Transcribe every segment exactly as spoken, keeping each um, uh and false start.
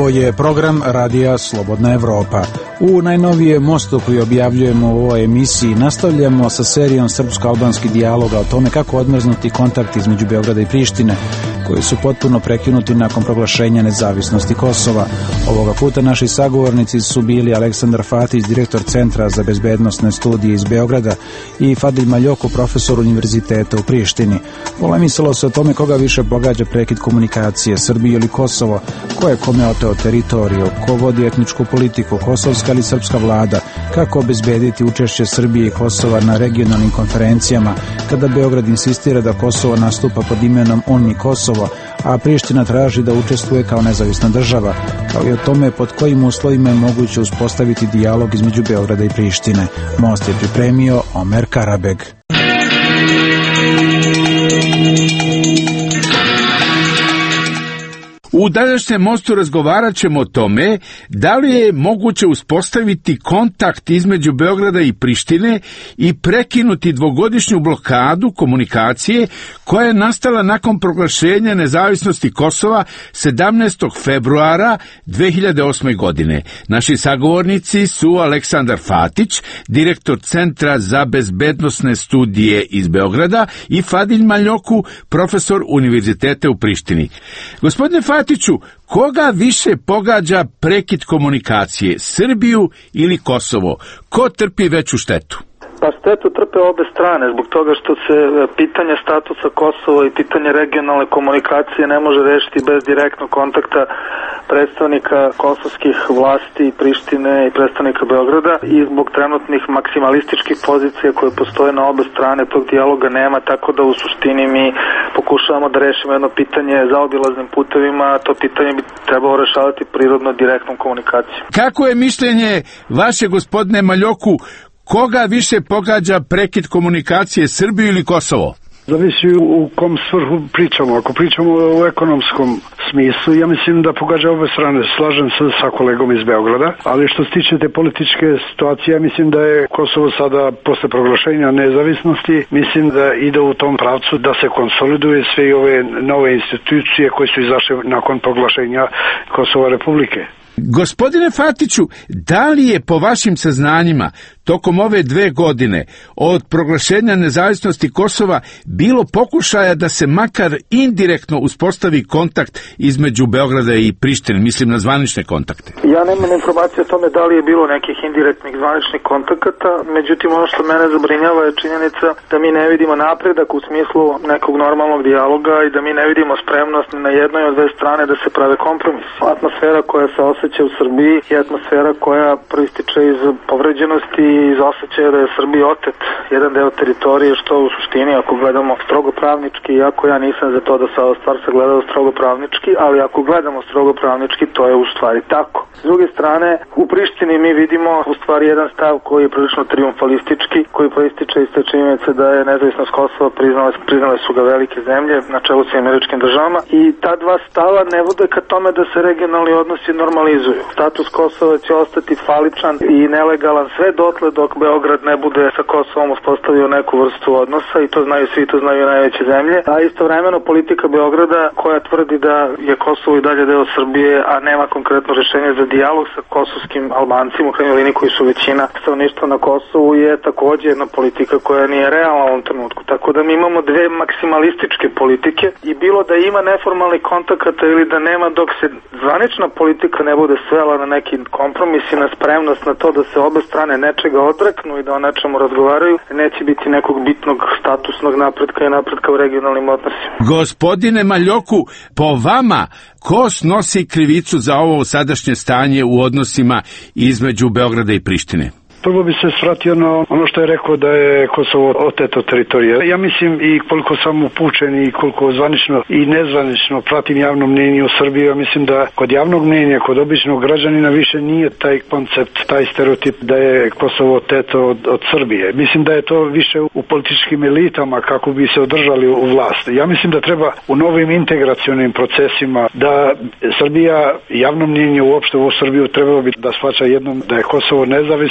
Ovo je program Radija Slobodna Evropa. U najnovijem mostu koji objavljujemo u ovoj emisiji nastavljamo sa serijom srpsko-albanskih dijaloga o tome kako odmrznuti kontakt između Beograda i Prištine, koji su potpuno prekinuti nakon proglašenja nezavisnosti Kosova. Ovoga puta naši sagovornici su bili Aleksandar Fatić, direktor Centra za bezbednosne studije iz Beograda, i Fadil Maljoko, profesor univerziteta u Prištini. Polemisalo se o tome koga više pogađa prekid komunikacije, Srbije ili Kosovo, ko je kome oteo teritoriju, ko vodi etničku politiku, kosovska ili srpska vlada, kako obezbediti učešće Srbije i Kosova na regionalnim konferencijama, kada Beograd insistira da Kosovo nastupa pod imenom Uni Kosovo, a Priština traži da učestvuje kao nezavisna država, kao i o tome pod kojim uslovima je moguće uspostaviti dijalog između Beograda i Prištine. Most je pripremio Omer Karabeg. U današnjem mostu razgovarat ćemo o tome da li je moguće uspostaviti kontakt između Beograda i Prištine i prekinuti dvogodišnju blokadu komunikacije koja je nastala nakon proglašenja nezavisnosti Kosova sedamnaestog februara dve hiljade osme. godine. Naši sagovornici su Aleksandar Fatić, direktor Centra za bezbednosne studije iz Beograda, i Fadil Maljoku, profesor univerziteta u Prištini. Gospodine Fatić, koga više pogađa prekid komunikacije, Srbiju ili Kosovo? Ko trpi veću štetu? Pa štetu trpe obe strane, zbog toga što se pitanje statusa Kosova i pitanje regionalne komunikacije ne može rešiti bez direktnog kontakta predstavnika kosovskih vlasti, Prištine i predstavnika Beograda, i zbog trenutnih maksimalističkih pozicija koje postoje na obe strane tog dijaloga nema, tako da u suštini mi pokušavamo da rešimo jedno pitanje zaobilaznim putevima, a to pitanje bi trebalo rešavati prirodno direktnom komunikacijom. Kako je mišljenje vaše, gospodine Maljoku, koga više pogađa prekid komunikacije, Srbiju ili Kosovo? Zavisi u kom svrhu pričamo. Ako pričamo o ekonomskom smislu, ja mislim da pogađa obe strane. Slažem se sa kolegom iz Beograda, ali što se tiče te političke situacije, ja mislim da je Kosovo sada, posle proglašenja nezavisnosti, mislim da ide u tom pravcu da se konsoliduje sve ove nove institucije koje su izašle nakon proglašenja Kosova Republike. Gospodine Fatiću, da li je po vašim saznanjima tokom ove dve godine od proglašenja nezavisnosti Kosova bilo pokušaja da se makar indirektno uspostavi kontakt između Beograda i Prištine, mislim na zvanične kontakte? Ja nemam informacije o tome da li je bilo nekih indirektnih zvaničnih kontakata, međutim ono što mene zabrinjava je činjenica da mi ne vidimo napredak u smislu nekog normalnog dijaloga i da mi ne vidimo spremnost ni na jednoj od dve strane da se prave kompromisi. Atmosfera koja se osjeća u Srbiji je atmosfera koja proističe iz povređenosti i iz osjećaja da je Srbiji otet jedan deo teritorije, što u suštini, ako gledamo strogo pravnički, iako ja nisam za to da se ova stvar sagledava strogo pravnički, ali ako gledamo strogo pravnički, to je u stvari tako. S druge strane, u Prištini mi vidimo u stvari jedan stav koji je prilično triumfalistički, koji proističe iz te činjenice da je nezavisnost Kosova priznale, priznale su ga velike zemlje na čelu sa američkim državama, i ta dva stava ne vode ka tome da se regionalni odnosi normalizuju. Status Kosova će ostati faličan i nelegalan sve dotle dok Beograd ne bude sa Kosovom uspostavio neku vrstu odnosa, i to znaju svi, to znaju najveće zemlje, a istovremeno politika Beograda koja tvrdi da je Kosovo i dalje deo Srbije, a nema konkretno rešenje za dijalog sa kosovskim Albancima u krajnjoj liniji koji su većina stanovništva na Kosovu, je takođe jedna politika koja nije realna u ovom trenutku. Tako da mi imamo dve maksimalističke politike, i bilo da ima neformalnih kontakata ili da nema, dok se zvanična politika ne bude svela na neki kompromis i na spremnost na to da se obe strane nečega odreknu i da o nečemu razgovaraju, neće biti nekog bitnog statusnog napretka i napretka u regionalnim odnosima. Gospodine Maljoku, po vama, ko snosi krivicu za ovo sadašnje stanje u odnosima između Beograda i Prištine? Prvo bi se svratio na ono što je rekao da je Kosovo oteto teritorija. Ja mislim, i koliko sam upućen i koliko zvanično i nezvanično pratim javno mnjenje u Srbiji, ja mislim da kod javnog mnjenja, kod običnog građanina više nije taj koncept, taj stereotip da je Kosovo oteto od, od Srbije. Mislim da je to više u političkim elitama kako bi se održali u vlasti. Ja mislim da treba u novim integracionim procesima da Srbija, javno mnjenje uopšte u Srbiju trebalo bi da shvaća jednom da je Kosovo nezavisno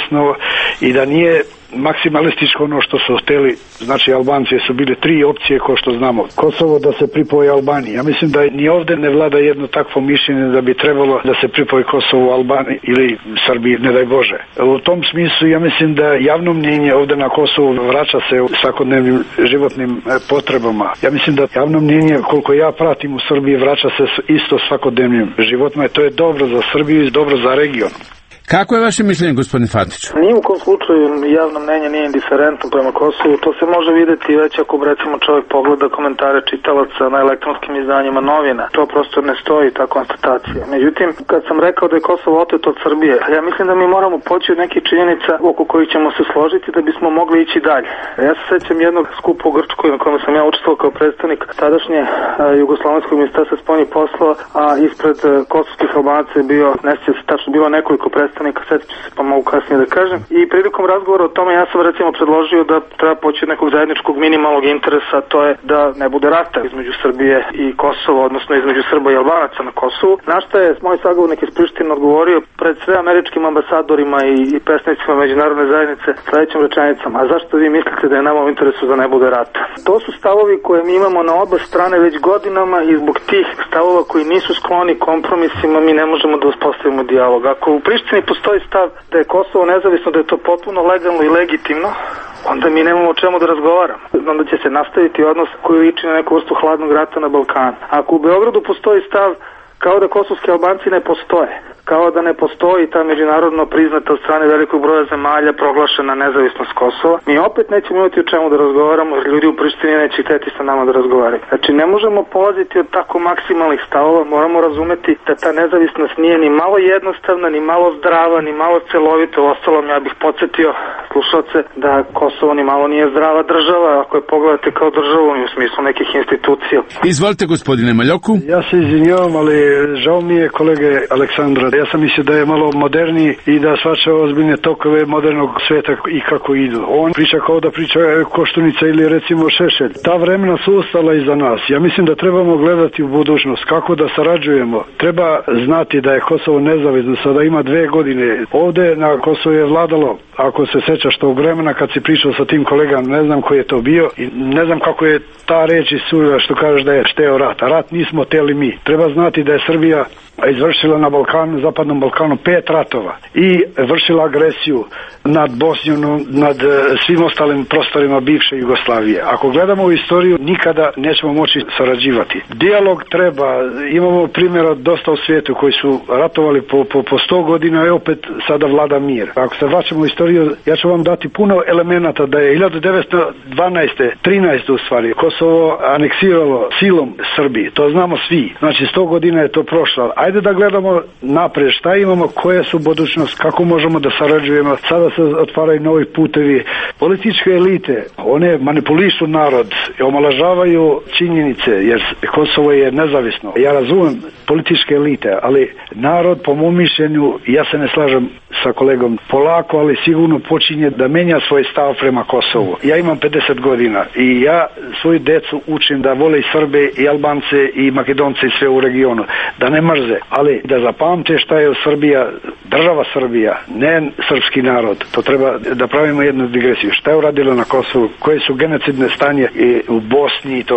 i da nije maksimalističko ono što su hteli, znači Albanci su bile tri opcije ko što znamo. Kosovo da se pripoji Albaniji. Ja mislim da ni ovde ne vlada jedno takvo mišljenje da bi trebalo da se pripoji Kosovo Albaniji ili Srbiji, ne daj Bože. U tom smislu ja mislim da javno mnjenje ovde na Kosovu vraća se u svakodnevnim životnim potrebama. Ja mislim da javno mnjenje, koliko ja pratim u Srbiji, vraća se isto svakodnevnim životima i to je dobro za Srbiju i dobro za region. Kako je vaše mišljenje, gospodin Fatić? Ni u kom slučaju javno mnenje nije indiferentno prema Kosovu. To se može videti već ako recimo čovjek pogleda komentare čitalaca na elektronskim izdanjima novina. To prosto ne stoji, ta konstatacija. Međutim, kad sam rekao da je Kosovo oteto od Srbije, ja mislim da mi moramo poći od nekih činjenica oko kojih ćemo se složiti da bismo mogli ići dalje. Ja se sećam jednog skupa u Grčkoj na kojem sam ja učestvovao kao predstavnik tadašnje a, Jugoslovenskog ministarstva spoljnih poslova, a ispred a, kosovskih Albanaca je bio, ne sjećam se tačno, bilo nekoliko predstavnika, setit ću se pa mogu kasnije da kažem. I prilikom razgovora o tome ja sam recimo predložio da treba poći od nekog zajedničkog minimalnog interesa, to je da ne bude rata između Srbije i Kosova, odnosno između Srba i Albanaca na Kosovu. Na šta je moj sagovornik iz Prištine odgovorio pred sve američkim ambasadorima i, i predstavnicima međunarodne zajednice sledećom rečenicom: a zašto vi mislite da je nama u interesu da ne bude rata? To su stavovi koje mi imamo na oba strane već godinama i zbog tih stavova koji nisu skloni kompromisima mi ne možemo da uspostavimo dijalog. Ako u Prištini postoji stav da je Kosovo nezavisno, da je to potpuno legalno i legitimno, onda mi nemamo o čemu da razgovaramo. Onda će se nastaviti odnos koji liči na neku vrstu hladnog rata na Balkanu. Ako u Beogradu postoji stav kao da kosovski Albanci ne postoje, kao da ne postoji ta međunarodno priznata od strane velikog broja zemalja proglašena nezavisnost Kosova, mi opet nećemo imati o čemu da razgovaramo, jer ljudi u Prištini neće hteti sa nama da razgovaraju. Znači, ne možemo polaziti od tako maksimalnih stavova, moramo razumeti da ta nezavisnost nije ni malo jednostavna, ni malo zdrava, ni malo celovita. Uostalom, ja bih podsjetio slušalce da Kosovo ni malo nije zdrava država, ako je pogledate kao državu u smislu nekih institucija. Izvolite, gospodine Maljoku. Ja se izvinjavam, ali žao mi je kolege Aleksandra. Ja sam mislio da je malo moderniji i da shvaća ozbiljne tokove modernog sveta i kako idu. On priča kao da priča Koštunica ili recimo Šešelj. Ta vremena su ostala iza nas. Ja mislim da trebamo gledati u budućnost kako da sarađujemo. Treba znati da je Kosovo nezavisno, sada ima dve godine. Ovde na Kosovo je vladalo, ako se sećaš tog vremena kad si pričao sa tim kolegama, ne znam koji je to bio i ne znam kako je ta reč isculila što kažeš da je šteo rat. A rat nismo teli mi. Treba znati da je Srbija izvršila na Balkanu, zapadnom Balkanu pet ratova i vršila agresiju nad Bosnijom, nad svim ostalim prostorima bivše Jugoslavije. Ako gledamo u istoriju, nikada nećemo moći sarađivati. Dijalog treba, imamo primjera dosta u svijetu koji su ratovali po, po, po sto godina i opet sada vlada mir. Ako se vraćamo u istoriju, ja ću vam dati puno elemenata da je hiljadu devetsto dvanaeste, trinaeste u stvari, Kosovo aneksiralo silom Srbiji. To znamo svi. Znači sto godina je to prošlo. Ajde da gledamo napred, šta imamo, koje su budućnost, kako možemo da sarađujemo. Sada se otvaraju novi putevi. Političke elite, one manipulišu narod, omalažavaju činjenice, jer Kosovo je nezavisno. Ja razumem političke elite, ali narod, po mom mišljenju, ja se ne slažem sa kolegom, polako, ali sigurno počinje da menja svoj stav prema Kosovu. Ja imam pedeset godina i ja svoju decu učim da vole i Srbe, i Albance, i Makedonce, i sve u regionu. Da ne mrze, ali da zapamte šta je Srbija, država Srbija, ne srpski narod. To treba da pravimo jednu digresiju. Šta je uradilo na Kosovu, koje su genocidne stanje i u Bosni i to.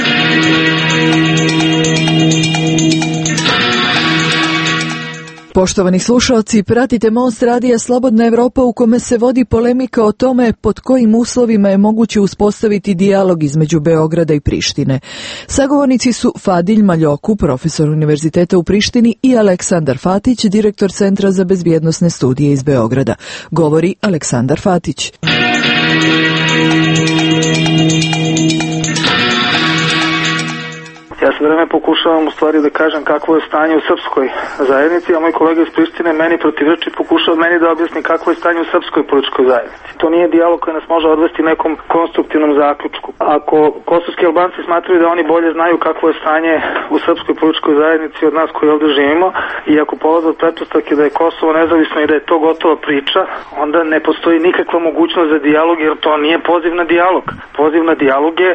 Poštovani slušalci, pratite Most radija Slobodna Evropa u kome se vodi polemika o tome pod kojim uslovima je moguće uspostaviti dijalog između Beograda i Prištine. Sagovornici su Fadilj Maljoku, profesor Univerziteta u Prištini, i Aleksandar Fatić, direktor Centra za bezbjednosne studije iz Beograda. Govori Aleksandar Fatić. Ja sve vreme pokušavam u stvari da kažem kakvo je stanje u srpskoj zajednici, a moj kolega iz Prištine meni protivreči pokušao meni da objasni kakvo je stanje u srpskoj političkoj zajednici. To nije dijalog koji nas može odvesti nekom konstruktivnom zaključku. Ako kosovski Albanci smatraju da oni bolje znaju kakvo je stanje u srpskoj političkoj zajednici od nas koji ovdje živimo, i ako polaze od pretpostavke da je Kosovo nezavisno i da je to gotova priča, onda ne postoji nikakva mogućnost za dijalog, jer to nije poziv na dijalog. Poziv na dijalog je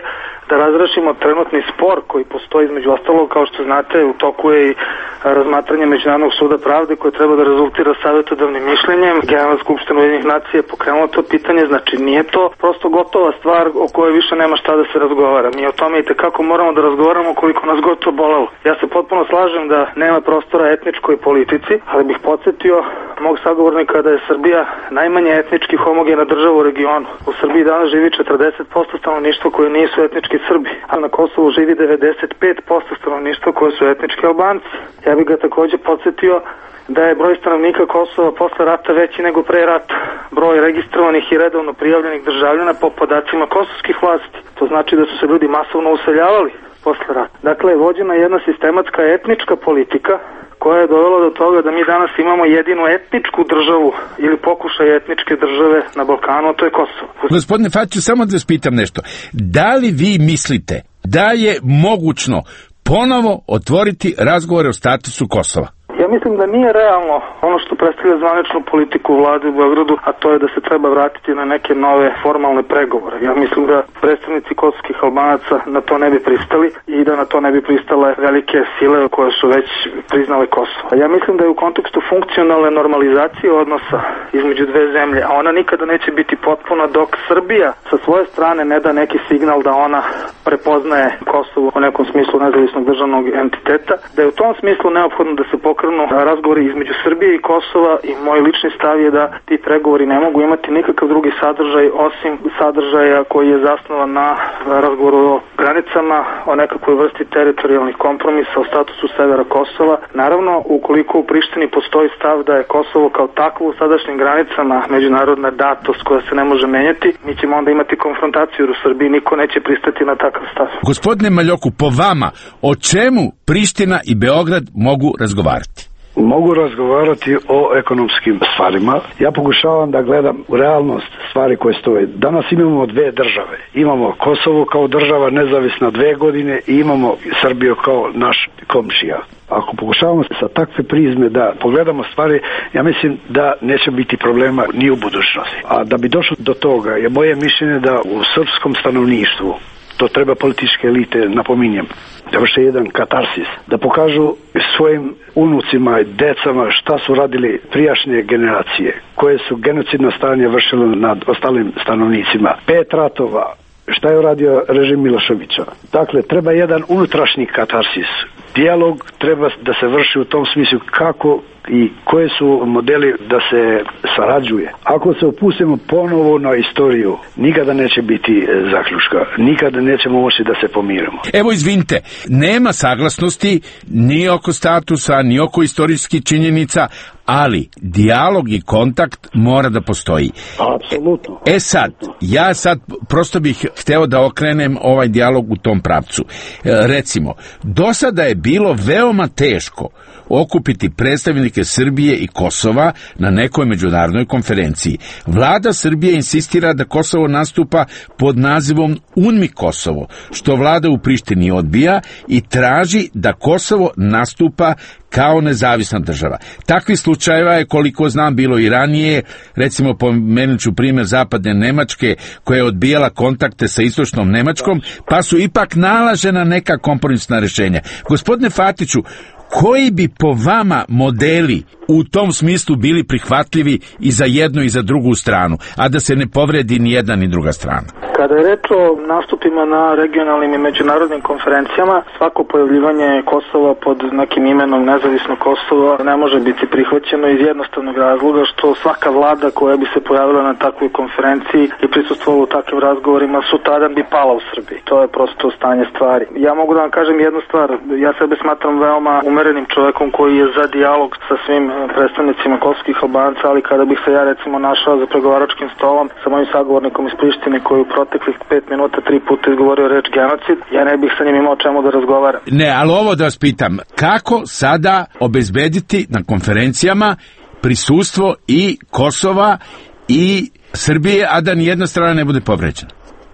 da razrešimo trenutni spor koji postoji između ostalog, kao što znate, u toku je i razmatranje Međunarodnog suda pravde koje treba da rezultira savjetodavnim mišljenjem. Generalna skupština Ujedinjenih nacija je pokrenula to pitanje, znači nije to prosto gotova stvar o kojoj više nema šta da se razgovara. Mi o tome i tekako moramo da razgovaramo koliko nas god to bolelo. Ja se potpuno slažem da nema prostora etničkoj politici, ali bih podsjetio mog sagovornika da je Srbija najmanje etnički homogena država u regionu. U Srbiji danas živi četrdeset posto stanovništva koje nisu etnički Srbi, a na Kosovu živi devedeset pet posto stanovništva koje su etnički Albanci. Ja bih ga takođe podsjetio da je broj stanovnika Kosova posle rata veći nego pre rata. Broj registrovanih i redovno prijavljenih državljana po podacima kosovskih vlasti. To znači da su se ljudi masovno useljavali posle rata. Dakle, vođena je jedna sistematska etnička politika koja je dovela do toga da mi danas imamo jedinu etničku državu ili pokušaj etničke države na Balkanu, a to je Kosovo. Gospodine Fatiću, samo da vas pitam nešto. Da li vi mislite da je mogućno ponovo otvoriti razgovore o statusu Kosova? Ja mislim da nije realno ono što predstavlja zvaničnu politiku vlade u Beogradu, a to je da se treba vratiti na neke nove formalne pregovore. Ja mislim da predstavnici kosovskih Albanaca na to ne bi pristali i da na to ne bi pristale velike sile koje su već priznale Kosovo. Ja mislim da je u kontekstu funkcionalne normalizacije odnosa između dve zemlje, a ona nikada neće biti potpuna dok Srbija sa svoje strane ne da neki signal da ona prepoznaje Kosovo u nekom smislu nezavisnog državnog entiteta, da je u tom smislu neophodno da se pokrenu razgovori između Srbije i Kosova i moj lični stav je da ti pregovori ne mogu imati nikakav drugi sadržaj osim sadržaja koji je zasnovan na razgovoru o granicama, o nekakvoj vrsti teritorijalnih kompromisa, o statusu severa Kosova. Naravno, ukoliko u Prištini postoji stav da je Kosovo kao takvo u sadašnjim granicama međunarodna datost koja se ne može menjati, mi ćemo onda imati konfrontaciju u Srbiji, niko neće pristati na takav stav. Gospodine Maljoku, po vama, o čemu Priština i Beograd mogu razgovarati? Mogu razgovarati o ekonomskim stvarima. Ja pokušavam da gledam u realnost stvari koje stoje. Danas imamo dve države. Imamo Kosovo kao država nezavisna dve godine i imamo Srbiju kao naš komšija. Ako pokušavamo sa takve prizme da pogledamo stvari, ja mislim da neće biti problema ni u budućnosti. A da bi došlo do toga je moje mišljenje da u srpskom stanovništvu, to treba političke elite, napominjem, da vrše jedan katarsis, da pokažu svojim unucima i decama šta su radili prijašnje generacije, koje su genocidno stanje vršile nad ostalim stanovnicima. Pet ratova, šta je uradio režim Miloševića. Dakle, treba jedan unutrašnji katarsis. Dijalog treba da se vrši u tom smislu kako i koje su modeli da se sarađuje. Ako se opustimo ponovo na istoriju, nikada neće biti zaključka, nikada nećemo moći da se pomirimo. Evo, izvinite, nema saglasnosti ni oko statusa, ni oko istorijskih činjenica, ali dijalog i kontakt mora da postoji. Apsolutno. E sad, ja sad prosto bih hteo da okrenem ovaj dijalog u tom pravcu. Recimo, do sada je bilo veoma teško okupiti predstavnike Srbije i Kosova na nekoj međunarodnoj konferenciji. Vlada Srbije insistira da Kosovo nastupa pod nazivom UNMIK Kosovo, što vlada u Prištini odbija i traži da Kosovo nastupa kao nezavisna država. Takvi slučajeva je, koliko znam, bilo i ranije. Recimo, pomenut ću primjer zapadne Nemačke, koja je odbijala kontakte sa istočnom Nemačkom, pa su ipak nalažena neka kompromisna rješenja. Gospodine Fatiću, koji bi po vama modeli u tom smislu bili prihvatljivi i za jednu i za drugu stranu, a da se ne povredi ni jedna ni druga strana? Kada je reč o nastupima na regionalnim i međunarodnim konferencijama, svako pojavljivanje Kosova pod nekim imenom nezavisno Kosovo ne može biti prihvaćeno iz jednostavnog razloga što svaka vlada koja bi se pojavila na takvoj konferenciji i prisustvovala u takvim razgovorima sutradan bi pala u Srbiji. To je prosto stanje stvari. Ja mogu da vam kažem jednu stvar, ja sebe smatram veoma umerenim čovekom koji je za dijalog sa svim predstavnicima kosovskih Albanaca, ali kada bih se ja recimo našao za pregovaračkim stolom sa mojim sagovornikom iz Prištine koji u proteklih pet minuta tri puta izgovorio reč genocid, ja ne bih sa njim imao čemu da razgovaram. Ne, ali ovo da vas pitam, kako sada obezbediti na konferencijama prisustvo i Kosova i Srbije, a da nijedna strana ne bude povređena?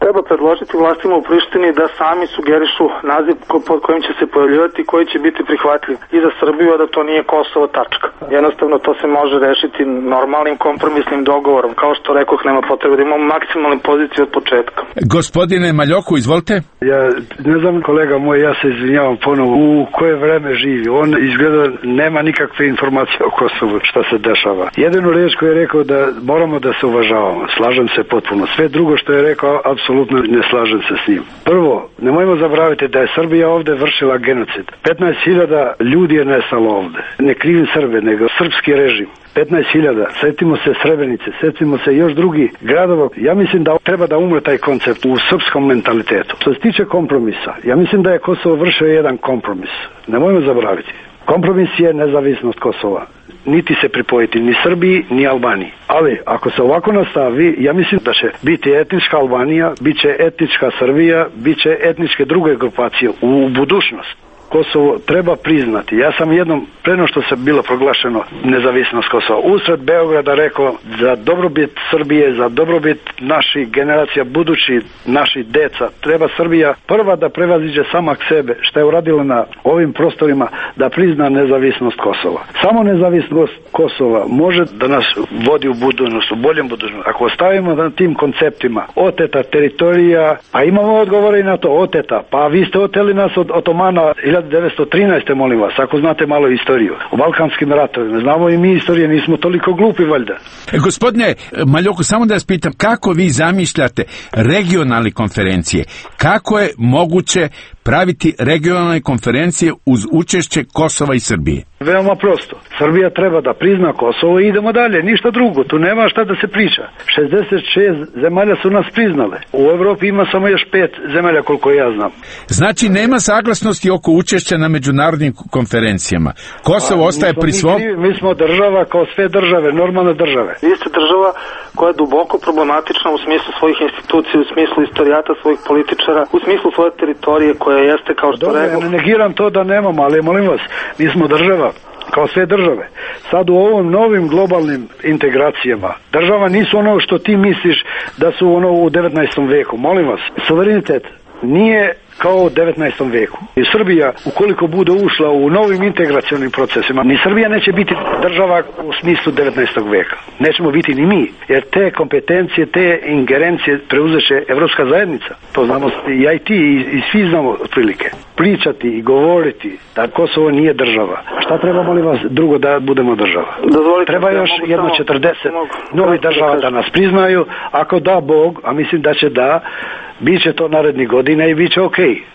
Treba predložiti vlastima u Prištini da sami sugerišu naziv pod kojim će se pojavljivati, koji će biti prihvatljiv i za Srbiju, a da to nije Kosovo tačka. Jednostavno to se može rešiti normalnim kompromisnim dogovorom. Kao što rekoh, nema potrebe da imamo maksimalnu poziciju od početka. Gospodine Maljoku, izvolite. Ja ne znam, kolega moj, ja se izvinjavam ponovo, u koje vreme živi. On izgleda nema nikakve informacije o Kosovu, šta se dešava. Jedinu reč koju je rekao da moramo da se uvažavamo. Slažem se potpuno. Sve drugo što je rekao, apsolutno ne slažem se s njim. Prvo, nemojmo zaboraviti da je Srbija ovde vršila genocid. petnaest hiljada ljudi je nestalo ovde. Ne krivim Srbe, nego srpski režim. petnaest hiljada. Setimo se Srebrenice, setimo se još drugih gradova. Ja mislim da treba da umre taj koncept u srpskom mentalitetu. Što se tiče kompromisa, ja mislim da je Kosovo vršio jedan kompromis. Nemojmo zaboraviti. Kompromis je nezavisnost Kosova. Niti se pripojiti ni Srbiji, ni Albaniji. Ali, ako se ovako nastavi, ja mislim da će biti etnička Albanija, bit će etnička Srbija, bit će etničke druge grupacije u budućnost. Kosovo treba priznati. Ja sam jednom, preno što se bilo proglašeno nezavisnost Kosova, usred Beograda rekao za dobrobit Srbije, za dobrobit naših generacija, budući naših deca, treba Srbija prva da prevaziđe samak sebe, što je uradila na ovim prostorima, da prizna nezavisnost Kosova. Samo nezavisnost Kosova može da nas vodi u budućnost, u boljem budućnost. Ako ostavimo na tim konceptima oteta teritorija, a imamo odgovore i na to, oteta, pa vi ste oteli nas od Otomana hiljadu devetsto trinaeste. molim vas, ako znate malo istoriju o Balkanskim ratovima, znamo i mi istorije, nismo toliko glupi valjda. Gospodine Maljoku, samo da vas pitam, kako vi zamišljate regionalne konferencije? Kako je moguće praviti regionalne konferencije uz učešće Kosova i Srbije? Veoma prosto. Srbija treba da prizna Kosovo i idemo dalje, ništa drugo, tu nema šta da se priča. šezdeset šest zemalja su nas priznale. U Evropi ima samo još pet zemalja koliko ja znam. Znači nema saglasnosti oko učešća na međunarodnim konferencijama. Kosovo A, ostaje pri svom... Mi, mi smo država kao sve države, normalne države. Vi ste država koja je duboko problematična u smislu svojih institucija, u smislu istorijata svojih političara, u smislu svoje teritorije koja jeste kao što Dobre, rekao... ja ne negiram to da nemamo, ali molim vas, mi smo država kao sve države. Sad u ovom novim globalnim integracijama država nisu ono što ti misliš da su ono u devetnaestom veku. Molim vas, suverenitet nije kao u devetnaestom veku. I Srbija, ukoliko bude ušla u novim integracionim procesima, ni Srbija neće biti država u smislu devetnaestog veka. Nećemo biti ni mi, jer te kompetencije, te ingerencije preuzeće Evropska zajednica. To znamo i ja i ti i, i svi znamo otprilike. Pričati i govoriti da Kosovo nije država. A šta treba, molim vas, drugo da budemo država? Dozvolite, treba još jedno četrdeset novi država da nas priznaju, ako da Bog, a mislim da će da, bit će to narednih godina i bit će okej. Okay.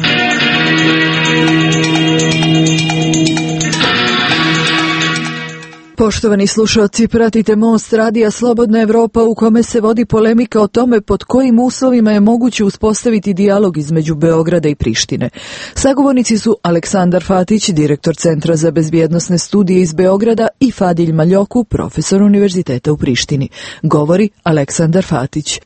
Poštovani slušalci, pratite Most radija Slobodna Evropa u kome se vodi polemika o tome pod kojim uslovima je moguće uspostaviti dijalog između Beograda i Prištine. Sagovornici su Aleksandar Fatić, direktor Centra za bezbjednosne studije iz Beograda, i Fadilj Maljoku, profesor Univerziteta u Prištini. Govori Aleksandar Fatić.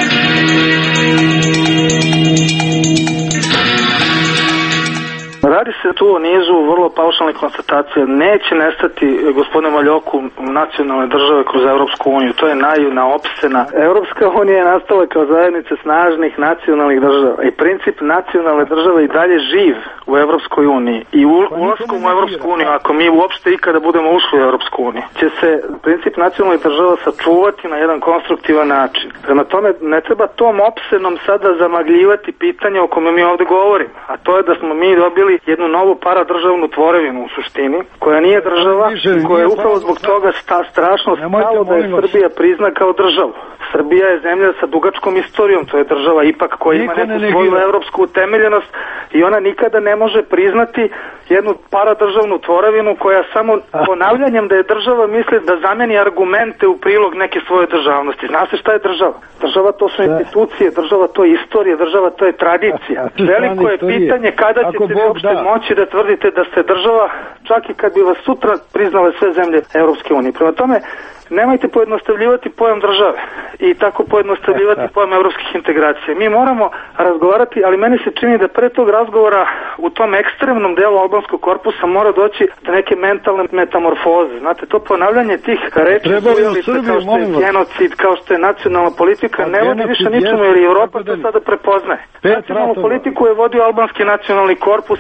Radi se tu o nizu vrlo paušalnih konstatacija. Neće nestati, gospodine Maljoku, nacionalne države kroz Evropsku uniju. To je naivna opsena. Evropska unija je nastala kao zajednica snažnih nacionalnih država i princip nacionalne države i dalje živ u Evropskoj uniji. I ulaskom u Evropsku uniju, ako mi uopšte ikada budemo ušli u Evropsku uniju, će se princip nacionalnih država sačuvati na jedan konstruktivan način. Prema tome, ne treba tom opsenom sada zamagljivati pitanje o kome mi ovde govorimo. A to je da smo mi dobili jednu novu paradržavnu tvorevinu u suštini, koja nije država, koja je upravo zbog toga sta, strašno stalo da je Srbija prizna kao državu. Srbija je zemlja sa dugačkom istorijom, to je država ipak koja ima neku svoju evropsku utemeljenost i ona nikada ne može priznati jednu paradržavnu tvorevinu koja samo ponavljanjem da je država misli da zameni argumente u prilog neke svoje državnosti. Zna se šta je država? Država to su institucije, država to je istorija, država to je tradicija. Veliko je pitanje kada ćete vi uopšte moći da tvrdite da ste država, čak i kad bi vas sutra priznale sve zemlje Evropske unije. Prema tome, nemojte pojednostavljivati pojam države i tako pojednostavljivati pojam evropskih integracija. Mi moramo razgovarati, ali meni se čini da pre tog razgovora u tom ekstremnom delu albanskog korpusa mora doći do neke mentalne metamorfoze. Znate, to ponavljanje tih reči kao što je genocid, kao što je nacionalna politika, ne vodi više ničemu, jer Evropa to sada prepoznaje. Nacionalnu politiku je vodio albanski nacionalni korpus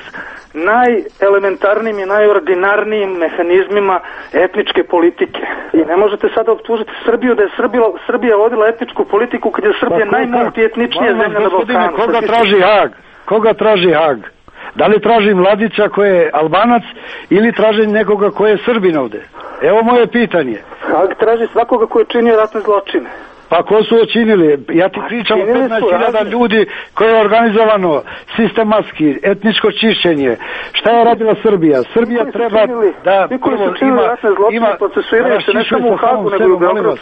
najelementarnijim i najordinarnijim mehanizmima etničke politike. I ne možete sada optužiti Srbiju da je Srbija, Srbija vodila etničku politiku kad je Srbija pa, najmultietničnija zemlja na Balkanu. Koga traži Hag? Koga traži Hag? Da li traži mladića koji je Albanac ili traži nekoga koji je Srbin ovde? Evo moje pitanje. Hag traži svakoga koji je činio ratne zločine. Pa ko su učinili? Ja ti pričam o petnaest hiljada ljudi koje je organizovano sistematski, etničko čišćenje. Šta je radila Srbija? Srbija treba da prvo ima... ima procesuiraju se ne samo u Hagu, nego i u Beogradu.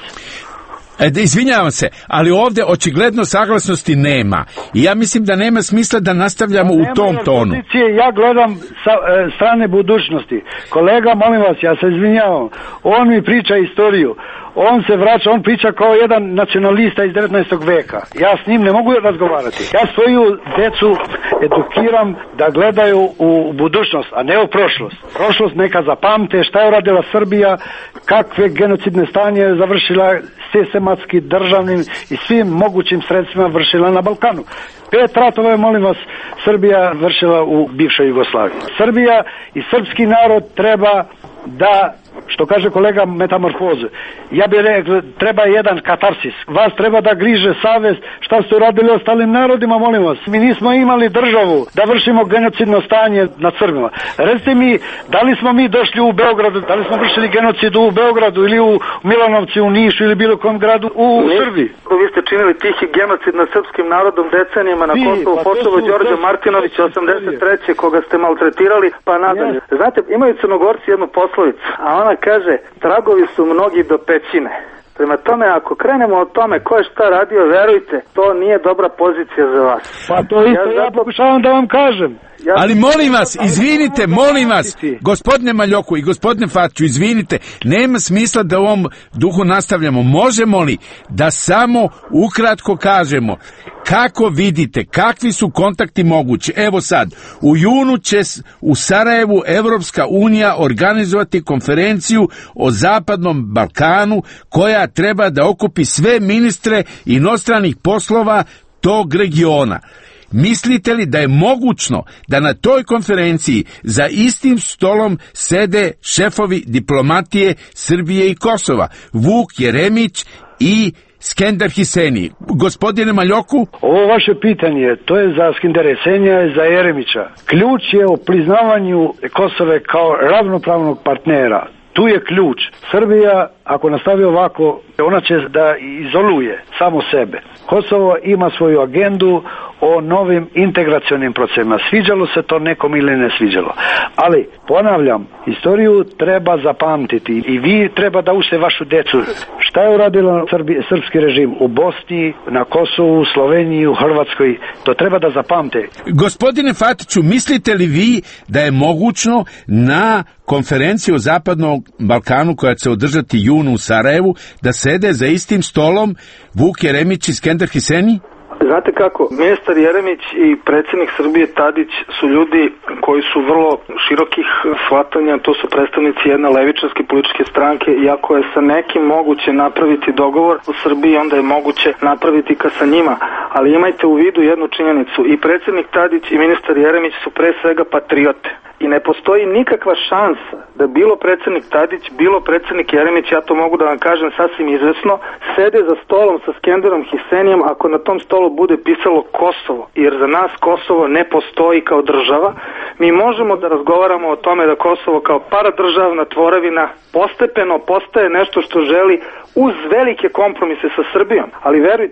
E, da, izvinjavam se, ali ovdje očigledno saglasnosti nema. I ja mislim da nema smisla da nastavljamo u tom tonu. Pozicije, ja gledam sa e, strane budućnosti. Kolega, molim vas, ja se izvinjavam. On mi priča istoriju. On se vraća, on priča kao jedan nacionalista iz devetnaestog veka. Ja s njim ne mogu razgovarati. Ja svoju decu edukiram da gledaju u budućnost, a ne u prošlost. Prošlost neka zapamte šta je uradila Srbija, kakve genocidne stanje je završila sistematski, državnim i svim mogućim sredstvima vršila na Balkanu. Pet ratova je, molim vas, Srbija vršila u bivšoj Jugoslaviji. Srbija i srpski narod treba da, što kaže kolega, metamorfoze. Ja bih rekao, treba jedan katarsis. Vas treba da griže savest šta ste uradili ostalim narodima, molim vas. Mi nismo imali državu da vršimo genocidno stanje nad Srbima. Recite mi, da li smo mi došli u Beogradu, da li smo vršili genocid u Beogradu ili u Milanovci, u Nišu ili bilo kom gradu u Srbiji? Vi ste činili tihi genocid nad srpskim narodom decenijama na Kosovu, pa Kosovo Đorđe Martinovića osamdeset treće koga ste maltretirali, pa nadalje. Yes. Znate, imaju Crnogorci jednu poslovicu, a ona kaže, tragovi su mnogi do pećine. Prema tome, ako krenemo o tome ko je šta radio, verujte, to nije dobra pozicija za vas. Pa to isto ja, ja pokušavam da vam kažem. Ja... Ali molim vas, izvinite, molim vas, gospodine Maljoku i gospodine Fatiću, izvinite, nema smisla da u ovom duhu nastavljamo. Možemo li da samo ukratko kažemo kako vidite, kakvi su kontakti mogući? Evo sad, u junu će u Sarajevu Evropska unija organizovati konferenciju o Zapadnom Balkanu koja treba da okupi sve ministre inostranih poslova tog regiona. Mislite li da je mogućno da na toj konferenciji za istim stolom sede šefovi diplomatije Srbije i Kosova, Vuk Jeremić i Skender Hiseni? Gospodine Maljoku? Ovo vaše pitanje, to je za Skendera Hisenija i za Jeremića. Ključ je o priznavanju Kosove kao ravnopravnog partnera. Tu je ključ. Srbija, ako nastavi ovako, ona će da izoluje samo sebe. Kosovo ima svoju agendu o novim integracionim procesima. Sviđalo se to nekom ili ne sviđalo. Ali, ponavljam, istoriju treba zapamtiti i vi treba da učite vašu decu. Šta je uradilo Srbi, srpski režim u Bosni, na Kosovu, Sloveniji, u Hrvatskoj? To treba da zapamte. Gospodine Fatiću, mislite li vi da je mogućno na konferenciji o Zapadnom Balkanu koja će se održati junu u Sarajevu da sede za istim stolom Vuk Jeremić i Skender Hiseni? Znate kako, ministar Jeremić i predsjednik Srbije Tadić su ljudi koji su vrlo širokih shvatanja, to su predstavnici jedne levičarske političke stranke i ako je sa nekim moguće napraviti dogovor u Srbiji, onda je moguće napraviti ka sa njima, ali imajte u vidu jednu činjenicu, i predsjednik Tadić i ministar Jeremić su pre svega patriote. I ne postoji nikakva šansa da bilo predsjednik Tadić, bilo predsjednik Jeremić, ja to mogu da vam kažem sasvim izvesno, sede za stolom sa Skenderom Hisenijem ako na tom stolu bude pisalo Kosovo, jer za nas Kosovo ne postoji kao država. Mi možemo da razgovaramo o tome da Kosovo kao paradržavna tvorevina postepeno postaje nešto što želi uz velike kompromise sa Srbijom, ali verujte mi,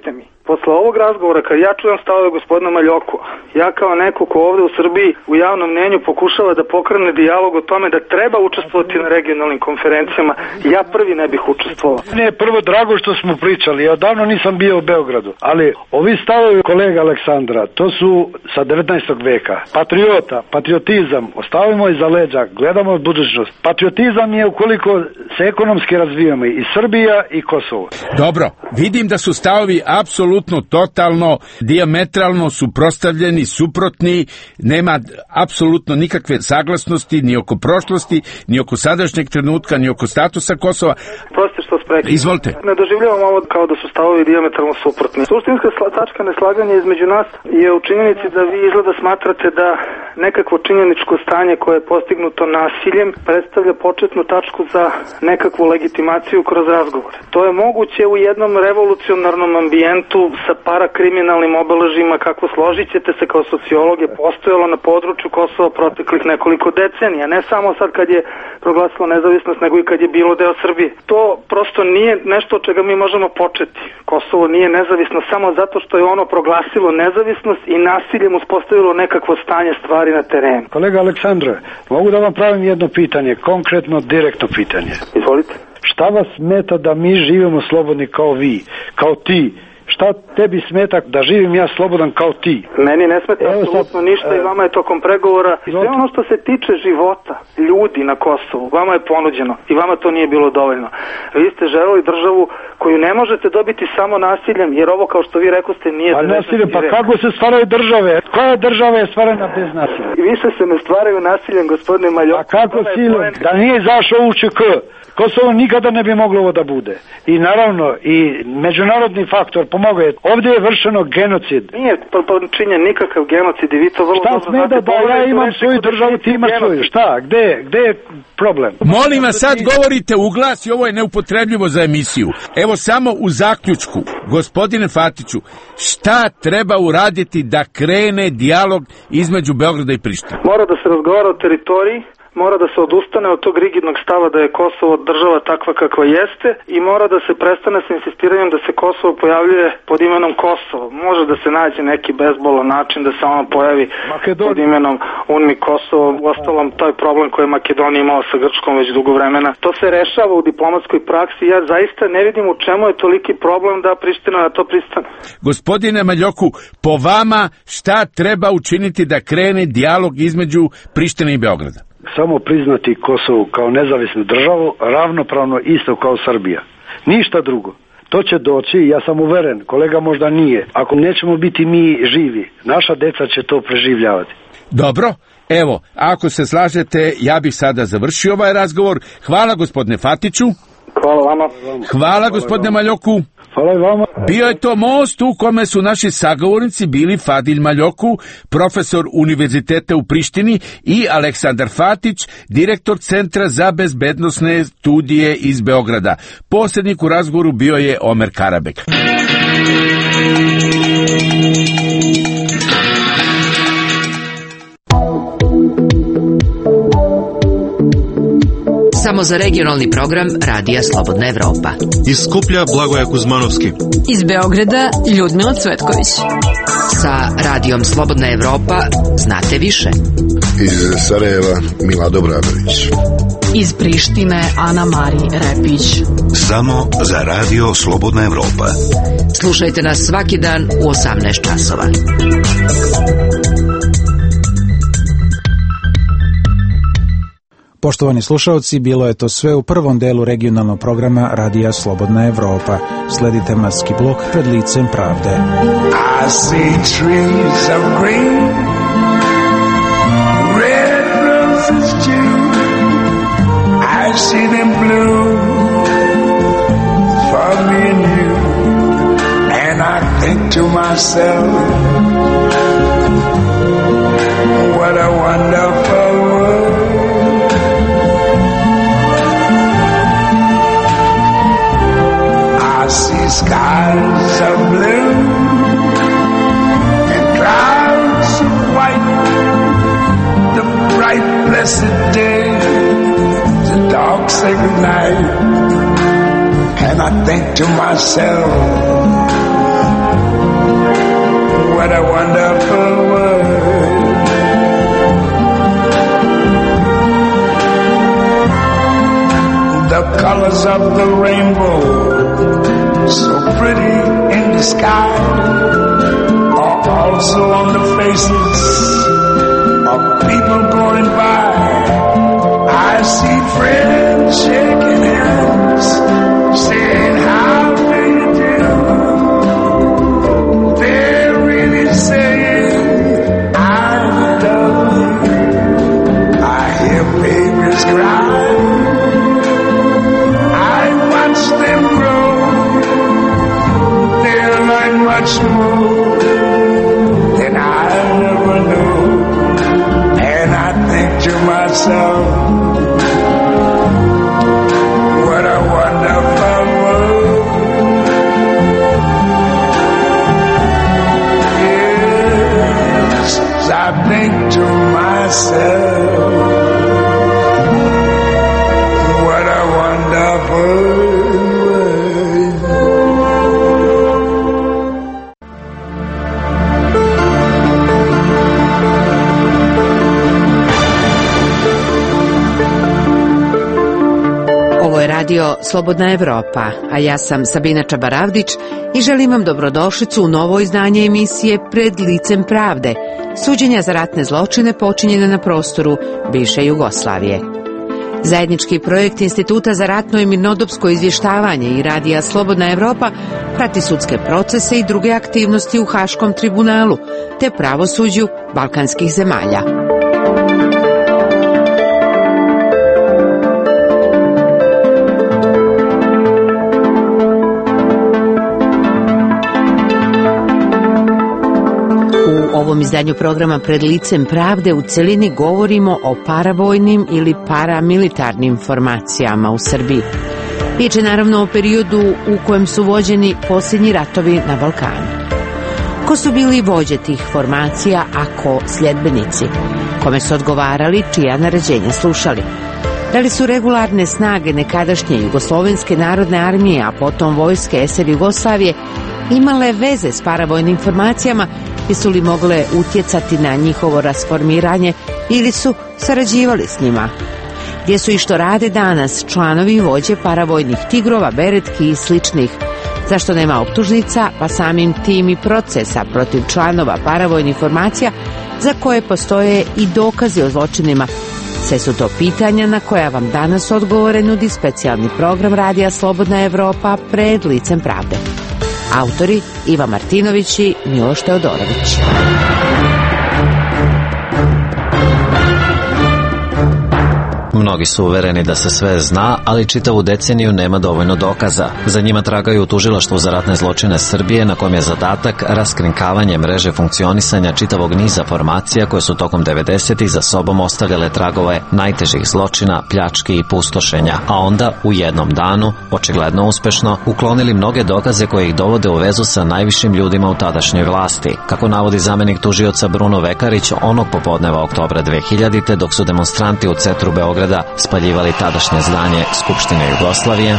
posle ovog razgovora, kad ja čujem stavove gospodina Maljoku, ja kao neko ko ovde u Srbiji u javnom mnenju pokušava da pokrene dijalog o tome da treba učestvovati na regionalnim konferencijama, ja prvi ne bih učestvovao. Ne, prvo drago što smo pričali, ja davno nisam bio u Beogradu, ali ovi stavovi kolega Aleksandra, to su sa devetnaestog veka. Patriota, patriotizam, ostavimo iza leđa, gledamo budućnost. Patriotizam je ukoliko se ekonomski razvijamo i Srbija i Kosovo. Dobro, vidim da su stavovi apsolutno, totalno, dijametralno suprotstavljeni, suprotni, nema apsolutno nikakve saglasnosti ni oko prošlosti, ni oko sadašnjeg trenutka, ni oko statusa Kosova. Proste što sprečite. Izvolite. Ne doživljavam ovo kao da su stavovi dijametralno suprotni. Suštinska tačka neslaganja između nas je u činjenici da vi izgleda smatrate da nekakvo činjeničko stanje koje je postignuto nasiljem predstavlja početnu tačku za nekakvu legitimaciju kroz razgovor. To je moguće u jednom revolucionarnom ambijentu sa parakriminalnim obeležima, kako složit ćete se kao sociolog, je postojalo na području Kosova proteklih nekoliko decenija. Ne samo sad kad je proglasilo nezavisnost, nego i kad je bilo deo Srbije. To prosto nije nešto od čega mi možemo početi. Kosovo nije nezavisno samo zato što je ono proglasilo nezavisnost i nasiljem uspostavilo nekakvo stanje stvari na terenu. Kolega Aleksandre, mogu da vam pravim jedno pitanje, konkretno, direktno pitanje? Izvolite. Šta vas smeta da mi živimo slobodni kao vi, kao ti? Šta tebi smeta da živim ja slobodan kao ti? Meni ne smeta apsolutno ništa i vama je tokom pregovora sve ono što se tiče života ljudi na Kosovu, vama je ponuđeno i vama to nije bilo dovoljno. Vi ste želeli državu koju ne možete dobiti samo nasiljem, jer ovo, kao što vi rekoste, nije... Pa nasiljem, pa kako se stvaraju države? Koja država je stvarana bez nasilja? I više se ne stvaraju nasiljem, gospodine Maljoku. A kako silom? Da nije izašao u ČK, Kosovo nikada ne bi moglo ovo da bude. I naravno, i međunarodni faktor pomogao je. Ovdje je vršeno genocid. Nije počinjen nikakav genocid i vi to vrlo šta dobro znate. Šta smeta da ja imam svoju državu, ti imaš svoju? Šta? Gde, gde je problem? Molim vas, sad govorite u glas i ovo je neupotrebljivo za emisiju. Evo samo u zaključku, gospodine Fatiću, šta treba uraditi da krene dijalog između Beograda i Prištine? Mora da se razgovara o teritoriji, mora da se odustane od tog rigidnog stava da je Kosovo država takva kakva jeste i mora da se prestane sa insistiranjem da se Kosovo pojavljuje pod imenom Kosovo. Može da se nađe neki bezbolan način da se ono pojavi Makedonija pod imenom UNMI Kosovo. Uostalom, to je problem koji je Makedonija imala sa Grčkom već dugo vremena. To se rešava u diplomatskoj praksi. Ja zaista ne vidim u čemu je toliki problem da Priština na to pristane. Gospodine Maljoku, po vama šta treba učiniti da krene dijalog između Prištine i Beograda? Samo priznati Kosovo kao nezavisnu državu, ravnopravno isto kao Srbija. Ništa drugo. To će doći, ja sam uveren, kolega možda nije. Ako nećemo biti mi živi, naša deca će to preživljavati. Dobro, evo, ako se slažete, ja bih sada završio ovaj razgovor. Hvala gospodine Fatiću. Hvala vama. Hvala gospodine Maljoku. Hvala i vama. Bio je to most u kome su naši sagovornici bili Fadil Maljoku, profesor Univerziteta u Prištini, i Aleksandar Fatić, direktor Centra za bezbednosne studije iz Beograda. Posrednik u razgovoru bio je Omer Karabek. Samo za regionalni program Radija Slobodna Evropa. Iz Skuplja Blagoja Kuzmanovski. Iz Beograda Ljudmila Cvetković. Sa Radijom Slobodna Evropa znate više. Iz Sarajeva Milado Bradović. Iz Prištine Ana Mari Repić. Samo za Radio Slobodna Evropa. Slušajte nas svaki dan u osamnaest časova. Poštovani slušalci, bilo je to sve u prvom delu regionalnog programa Radija Slobodna Evropa. Sledite maski blok Pred licem pravde. I see trees of green, red roses too. I see them blue for me and you. And I think to myself, what a wonderful world. I see skies of blue and clouds of white, the bright blessed day, the dark sacred night. And I think to myself, smoke that I never knew. And I think to myself, what a wonderful world. Yes, I think to myself, what a wonderful world. Ovo je radio Slobodna Evropa, a ja sam Sabina Čabaravdić i želim vam dobrodošlicu u novo izdanje emisije Pred licem pravde, suđenja za ratne zločine počinjene na prostoru bivše Jugoslavije. Zajednički projekt Instituta za ratno i mirnodopsko izvještavanje i radija Slobodna Evropa prati sudske procese i druge aktivnosti u Haškom tribunalu te pravosuđu balkanskih zemalja. U ovom izdanju programa Pred licem pravde u celini govorimo o paravojnim ili paramilitarnim formacijama u Srbiji. Riječ je naravno o periodu u kojem su vođeni posljednji ratovi na Balkanu. Ko su bili vođe tih formacija, a ko sljedbenici? Kome su odgovarali, čija naređenja slušali? Da li su regularne snage nekadašnje Jugoslovenske narodne armije, a potom vojske es er Jugoslavije, imale veze s paravojnim formacijama, jesu li mogle utjecati na njihovo rasformiranje ili su sarađivali s njima? Gdje su i što rade danas članovi i vođe paravojnih tigrova, beretki i sličnih? Zašto nema optužnica, pa samim tim i procesa protiv članova paravojnih formacija za koje postoje i dokazi o zločinima? Sve su to pitanja na koja vam danas odgovore nudi specijalni program radija Slobodna Evropa Pred licem pravde. Autori Iva Martinović i Miloš Teodorović. Mnogi su uvereni da se sve zna, ali čitavu deceniju nema dovoljno dokaza. Za njima tragaju u tužilaštvu za ratne zločine Srbije, na kojem je zadatak raskrinkavanje mreže funkcionisanja čitavog niza formacija koje su tokom devedesetih za sobom ostavljale tragove najtežih zločina, pljački i pustošenja, a onda u jednom danu, očigledno uspešno, uklonili mnoge dokaze koje ih dovode u vezu sa najvišim ljudima u tadašnjoj vlasti. Kako navodi zamenik tužioca Bruno Vekarić, onog popodneva oktobra dve hiljadite. dok su demonstranti u centru Beograda spaljivali tadašnje zdanje Skupštine Jugoslavije,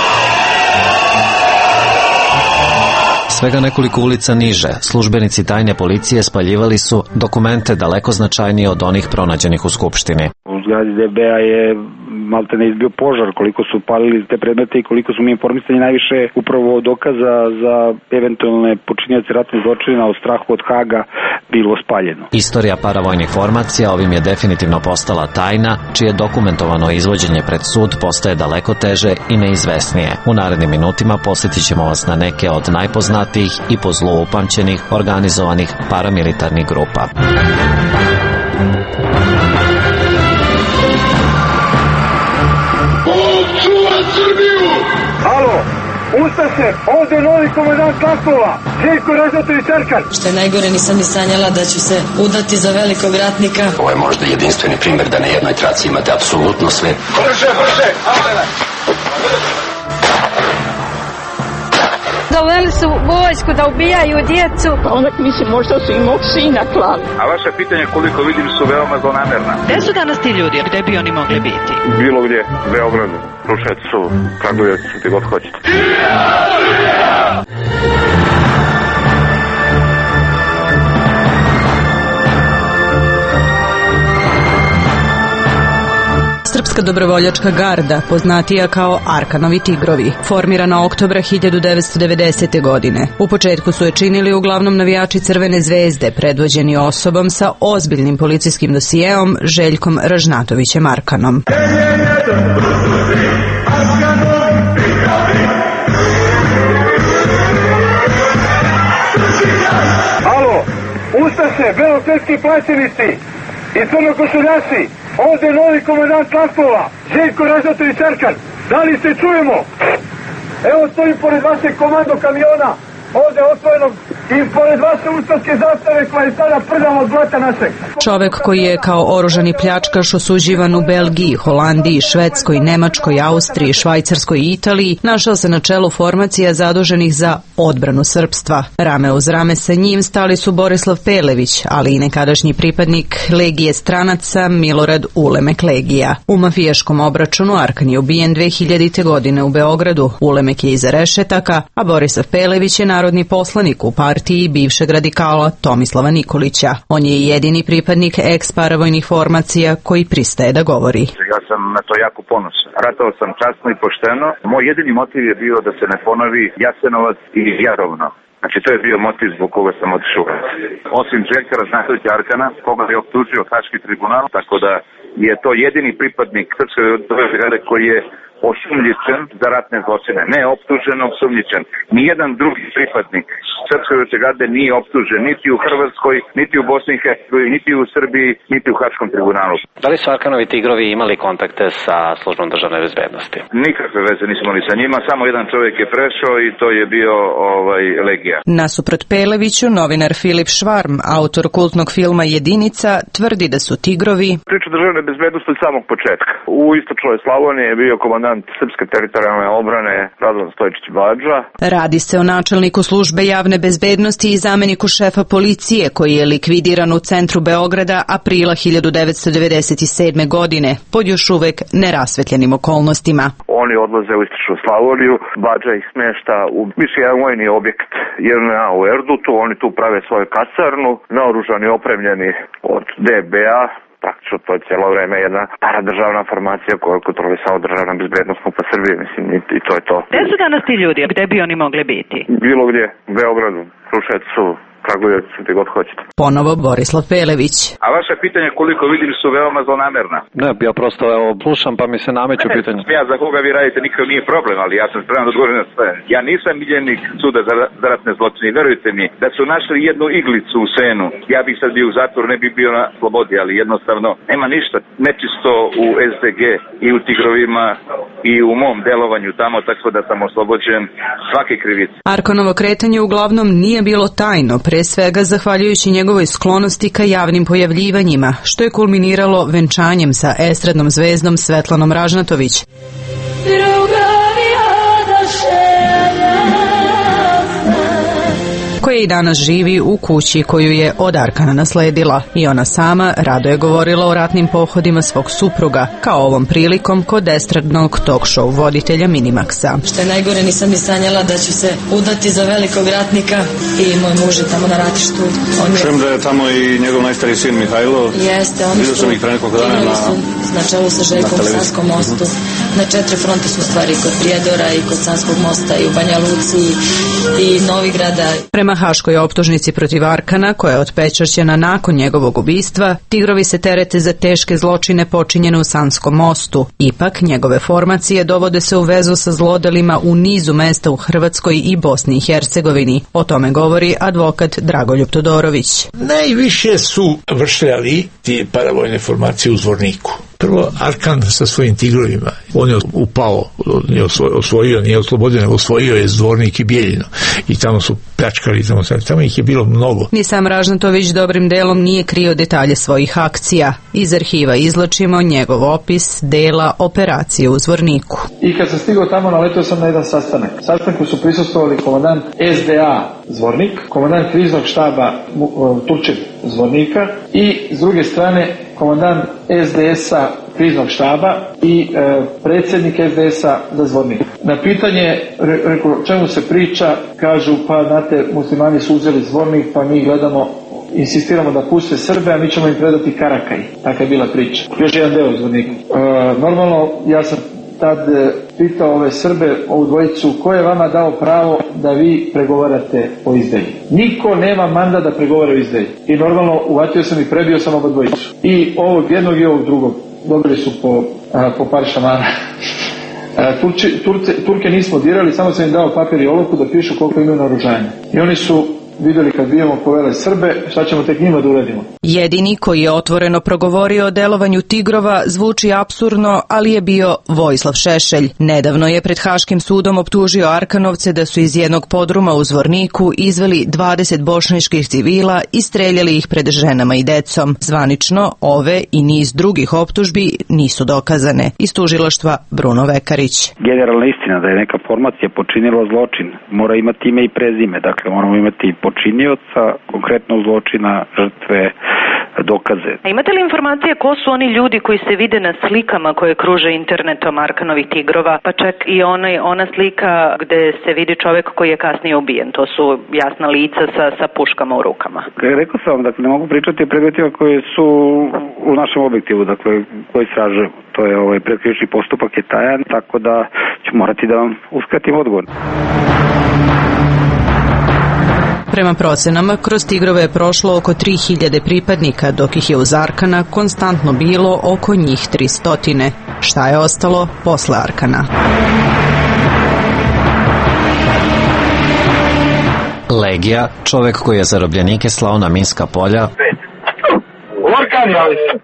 svega nekoliko ulica niže, službenici tajne policije spaljivali su dokumente daleko značajnije od onih pronađenih u Skupštini. U zgradi de be a je maltene izbio požar, koliko su palili te predmete i koliko su mi informisani najviše upravo dokaza za eventualne počinioce ratnih zločina od strahu od Haga bilo spaljeno. Istorija paravojnih formacija ovim je definitivno postala tajna, čije dokumentovano izvođenje pred sud postaje daleko teže i neizvesnije. U narednim minutima posjetit ćemo vas na neke od najpoznatijih i po zlu upamćenih organizovanih paramilitarnih grupa. Alo, Ustaše, ovdje je novi komandant Kastova, Željko Rezator i Serkan. Što je najgore, nisam ni sanjala da ću se udati za velikog ratnika. Ovo je možda jedinstveni primjer da na jednoj traci imate apsolutno sve. Brže, brže, ajde. Doveli su vojsku da ubijaju djecu. Pa onak mislim, možda su i mog sina klali. A vaše pitanje, koliko vidim, su veoma zlonamerna. Gde su danas ti ljudi? Gde bi oni mogli biti? Bilo gdje, Beogradu, Kruševcu, Kragujevcu, gdje god hoćete. Srpska dobrovoljačka garda, poznatija kao Arkanovi tigrovi, formirana oktobra hiljadu devetsto devedesete. godine. U početku su je činili uglavnom navijači Crvene zvezde, predvođeni osobom sa ozbiljnim policijskim dosijeom Željkom Ražnatovićem Arkanom. Alo, Ustaše, belosvetski plaćenici i crnokošuljaci, ovdje je novi komandant Kastova, Željko Rezator i Serkan. Da li se čujemo? Evo stojim pored vašeg komando kamiona, ovdje otvorenog i pored vaše ustaške zastave koja je sada prljava od blata našeg. Čovek koji je kao oružani pljačkaš osuđivan u Belgiji, Holandiji, Švedskoj, Nemačkoj, Austriji, Švajcarskoj i Italiji, našao se na čelu formacija zaduženih za odbranu srpstva. Rame uz rame sa njim stali su Borislav Pelević, ali i nekadašnji pripadnik Legije stranaca Milorad Ulemek Legija. U mafijaškom obračunu Arkan je ubijen dve hiljadite. godine u Beogradu. Ulemek je iza rešetaka, a Borislav Pelević je narodni poslanik u partiji bivšeg radikala Tomislava Nikolića. On je jedini pripadnik eks-paravojnih formacija koji pristaje da govori. Ja sam na to jako ponosan. Ratao sam časno i pošteno. Moj jedini motiv je bio da se ne ponovi Jasenovac i Jarovno. Znači, to je bio motiv zbog koga sam otišao. Osim Željka Raznatovića Arkana, koga je optužio Haški tribunal, tako da je to jedini pripadnik Srpske brigade koji je osumnjičen za ratne zločine. Ne optužen, osumnjičen. Nijedan drugi pripadnik Srpske brigade nije optužen niti u Hrvatskoj, niti u Bosni i Hercegovini, niti u Srbiji, niti u Haškom tribunalu. Da li su Arkanovi tigrovi imali kontakte sa službom državne bezbednosti? Nikakve veze nismo imali sa njima, samo jedan čovjek je prešao i to je bio ovaj, Legija. Nasuprot Peleviću, novinar Filip Švarm, autor kultnog filma Jedinica, tvrdi da su tigrovi priču državne bezbednosti od samog početka. U istočnoj Slavoniji je bio komandant Srpske teritorijalne obrane Radovan Stojičić Badža. Radi se o načelniku službe javne bezbednosti i zameniku šefa policije koji je likvidiran u centru Beograda aprila hiljadu devetsto devedeset sedme. godine pod još uvek nerasvetljenim okolnostima. Oni odlaze u istočnu Slavoniju, Badža ih smešta u više jedan vojni objekt J N A u Erdutu, oni tu prave svoju kasarnu, naoružani i opremljeni od D B A. Praktično to je cijelo vreme jedna paradržavna formacija koja kontrolisala državna bezbednost po Srbiji, mislim, i to je to. Gde su danas ti ljudi? Gde bi oni mogli biti? Bilo gdje, u Beogradu, Kruševcu, Kragujevcu, gdje god hoćete. Ponovo Borislav Pelević. A vaše pitanje koliko vidim su veoma zlonamerna. Ne, ja prosto evo slušam pa mi se nameću pitanje. Ja za koga vi radite nikakav nije problem, ali ja sam spreman da odgovorim na sve. Ja nisam miljenik suda za, za ratne zločine, verujte mi, da su našli jednu iglicu u senu. Ja bih sad bio u zatvoru, ne bih bio na slobodi, ali jednostavno nema ništa nečisto u S D G i u tigrovima i u mom delovanju tamo, tako da sam oslobođen svake krivice. Arkanovo kretanje uglavnom nije bilo tajno, pre svega zahvaljujući njegovoj sklonosti ka javnim pojavljivanjima, što je kulminiralo venčanjem sa estradnom zvezdom Svetlanom Ražnatović. Koja i danas živi u kući koju je od Arkana nasledila i ona sama rado je govorila o ratnim pohodima svog supruga, kao ovom prilikom kod estradnog talk show voditelja Minimaxa. Što je najgore, nisam ni sanjala da ću se udati za velikog ratnika i moj muž je tamo na ratištu. Čujem je... da je tamo i njegov najstariji sin Mihajlo. Jeste, oni su, sam ih pre nekog dana na, su na čelu sa Željkom u Sanskom mostu. Na četiri fronte su stvari, kod Prijedora i kod Sanskog mosta i u Banja Luci i Novigrada. Prema haškoj optužnici protiv Arkana, koja je otpečaćena nakon njegovog ubistva, tigrovi se terete za teške zločine počinjene u Sanskom mostu. Ipak, njegove formacije dovode se u vezu sa zlodelima u nizu mesta u Hrvatskoj i Bosni i Hercegovini. O tome govori advokat Dragoljub Todorović. Najviše su vršljali ti paravojne formacije u Zvorniku. Prvo, Arkan sa svojim tigrovima, on je upao, nije osvojio, nije oslobodio, nego osvojio je Zvornik i Bijeljino. I tamo su pljačkali, tamo, tamo ih je bilo mnogo. Ni sam Ražnatović dobrim delom nije krio detalje svojih akcija. Iz arhiva izlačimo njegov opis dela operacije u Zvorniku. I kad sam stigao tamo, naletio sam na jedan sastanak. Sastanku su prisustvovali komandant S D A Zvornik, komandant kriznog štaba Turčev Zvornika i s druge strane komandant S D S-a kriznog štaba i e, predsjednik S D S-a za Zvornik. Na pitanje, re, rekao, čemu se priča, kažu, pa znate, muslimani su uzeli Zvornik, pa mi gledamo, insistiramo da puste Srbe, a mi ćemo im predati Karakaj. Taka je bila priča. Još jedan deo Zvornika. E, normalno, ja sam tad pitao ove Srbe, ovu dvojicu, ko je vama dao pravo da vi pregovarate o izdaji? Niko nema mandat da pregovara o izdaji. I normalno uvatio sam i prebio sam oba dvojicu. I ovog jednog i ovog drugog. Dobili su po, a, po par šamara. Turči, Turce, Turke nismo dirali, samo sam im dao papir i olovku da pišu koliko imaju naoružanja. I oni su vidjeli kad bijemo povele Srbe, šta ćemo tek njima da uradimo. Jedini koji je otvoreno progovorio o delovanju tigrova zvuči apsurdno, ali je bio Vojislav Šešelj. Nedavno je pred Haškim sudom optužio Arkanovce da su iz jednog podruma u Zvorniku izveli dvadeset bošnjačkih civila i streljali ih pred ženama i decom. Zvanično, ove i niz drugih optužbi nisu dokazane. Iz tužilaštva Bruno Vekarić. Generalna istina da je neka formacija počinila zločin mora imati ime i prezime, dakle moramo imati počinioca, konkretno zločina, žrtve, dokaze. A imate li informacije ko su oni ljudi koji se vide na slikama koje kruže internetom Arkanovih tigrova, pa čak i onaj, ona slika gde se vidi čovek koji je kasnije ubijen? To su jasna lica sa, sa puškama u rukama. Rekao sam vam, dakle, ne mogu pričati o predmetima koji su u našem objektivu, dakle, koji sražujemo. To je ovaj predkrivični postupak je tajan, tako da ću morati da vam uskratim odgovor. Prema procenama, kroz tigrove je prošlo oko tri hiljade pripadnika, dok ih je uz Arkana konstantno bilo oko njih tristo. Šta je ostalo posle Arkana? Legija, čovek koji je zarobljenike slao na minska polja. Orkan, javi se.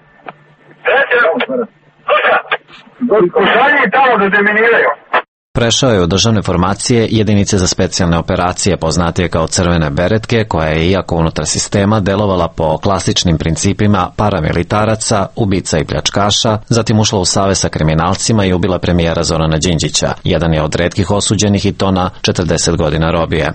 Pošalji tamo da deminiraju. Prešao je u državne formacije jedinice za specijalne operacije, poznatije kao crvene beretke, koja je, iako unutar sistema, delovala po klasičnim principima paramilitaraca, ubica i pljačkaša, zatim ušla u savez sa kriminalcima i ubila premijera Zorana Đinđića. Jedan je od retkih osuđenih i to na četrdeset godina robije.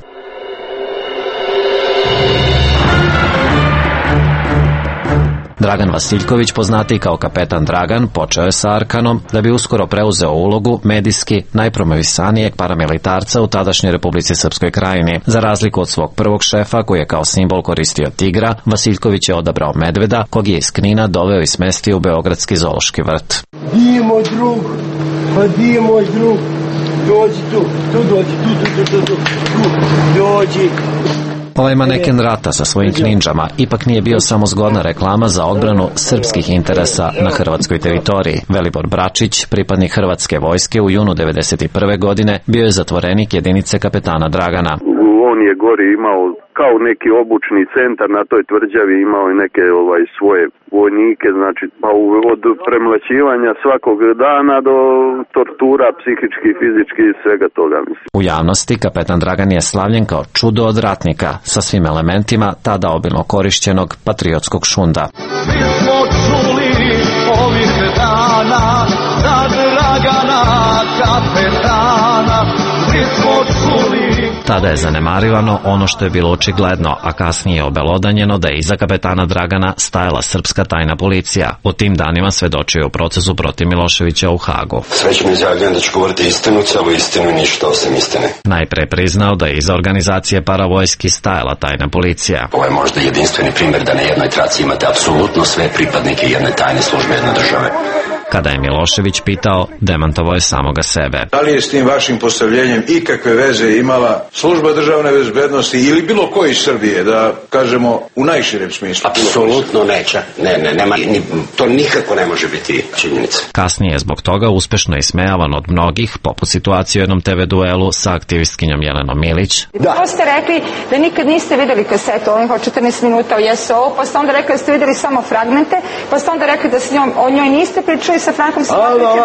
Dragan Vasiljković, poznatiji kao kapetan Dragan, počeo je sa Arkanom da bi uskoro preuzeo ulogu medijski najpromovisanijeg paramilitarca u tadašnjoj Republici Srpskoj Krajini. Za razliku od svog prvog šefa, koji je kao simbol koristio tigra, Vasiljković je odabrao medveda, kog je iz Knina doveo i smestio u Beogradski zoološki vrt. Di je moj drug? Pa di je moj drug? Dođi tu, tu dođi, tu, tu, tu, tu, tu, dođi. Ovaj maneken rata sa svojim kninđama ipak nije bio samo zgodna reklama za odbranu srpskih interesa na hrvatskoj teritoriji. Velibor Bračić, pripadnik hrvatske vojske, u junu devedeset prve godine bio je zatvorenik jedinice kapetana Dragana. On je gori imao kao neki obučni centar na toj tvrđavi, imao i neke ovaj svoje vojnike, znači pa od premlaćivanja svakog dana do tortura psihički, fizički i svega toga, mislim. U javnosti kapetan Dragan je slavljen kao čudo od ratnika sa svim elementima tada obilno korišćenog patriotskog šunda. Mi smo čuli ovih dana za Dragana kapetana, mi smo čuli. Tada je zanemarivano ono što je bilo očigledno, a kasnije obelodanjeno da je iza kapetana Dragana stajala srpska tajna policija. U tim danima svedočio u procesu protiv Miloševića u Hagu. Srećno izjavljujem da ću govoriti istinu, celu istinu i ništa osim istine. Najpre priznao da je iza organizacije paravojski stajala tajna policija. Ovo je možda jedinstveni primjer da na jednoj traci imate apsolutno sve pripadnike jedne tajne službe jedne države. Kada je Milošević pitao, demantovao je samoga sebe. Da li je s tim vašim postavljenjem ikakve veze imala služba državne bezbednosti ili bilo koji iz Srbije, da kažemo u najširem smislu? Apsolutno neće. Ne, ne, nema, ni, to nikako ne može biti činjenica. Kasnije je zbog toga uspešno ismejavan od mnogih, poput situacije u jednom te ve duelu sa aktivistkinjom Jelenom Milić. Da. To ste rekli da nikad niste videli kasetu onih od četrnaest minuta o Yes O, pa ste onda rekli da ste videli samo fragmente, pa ste onda rekli da s njom, o njoj niste pričali sa Frankom Simonovićem.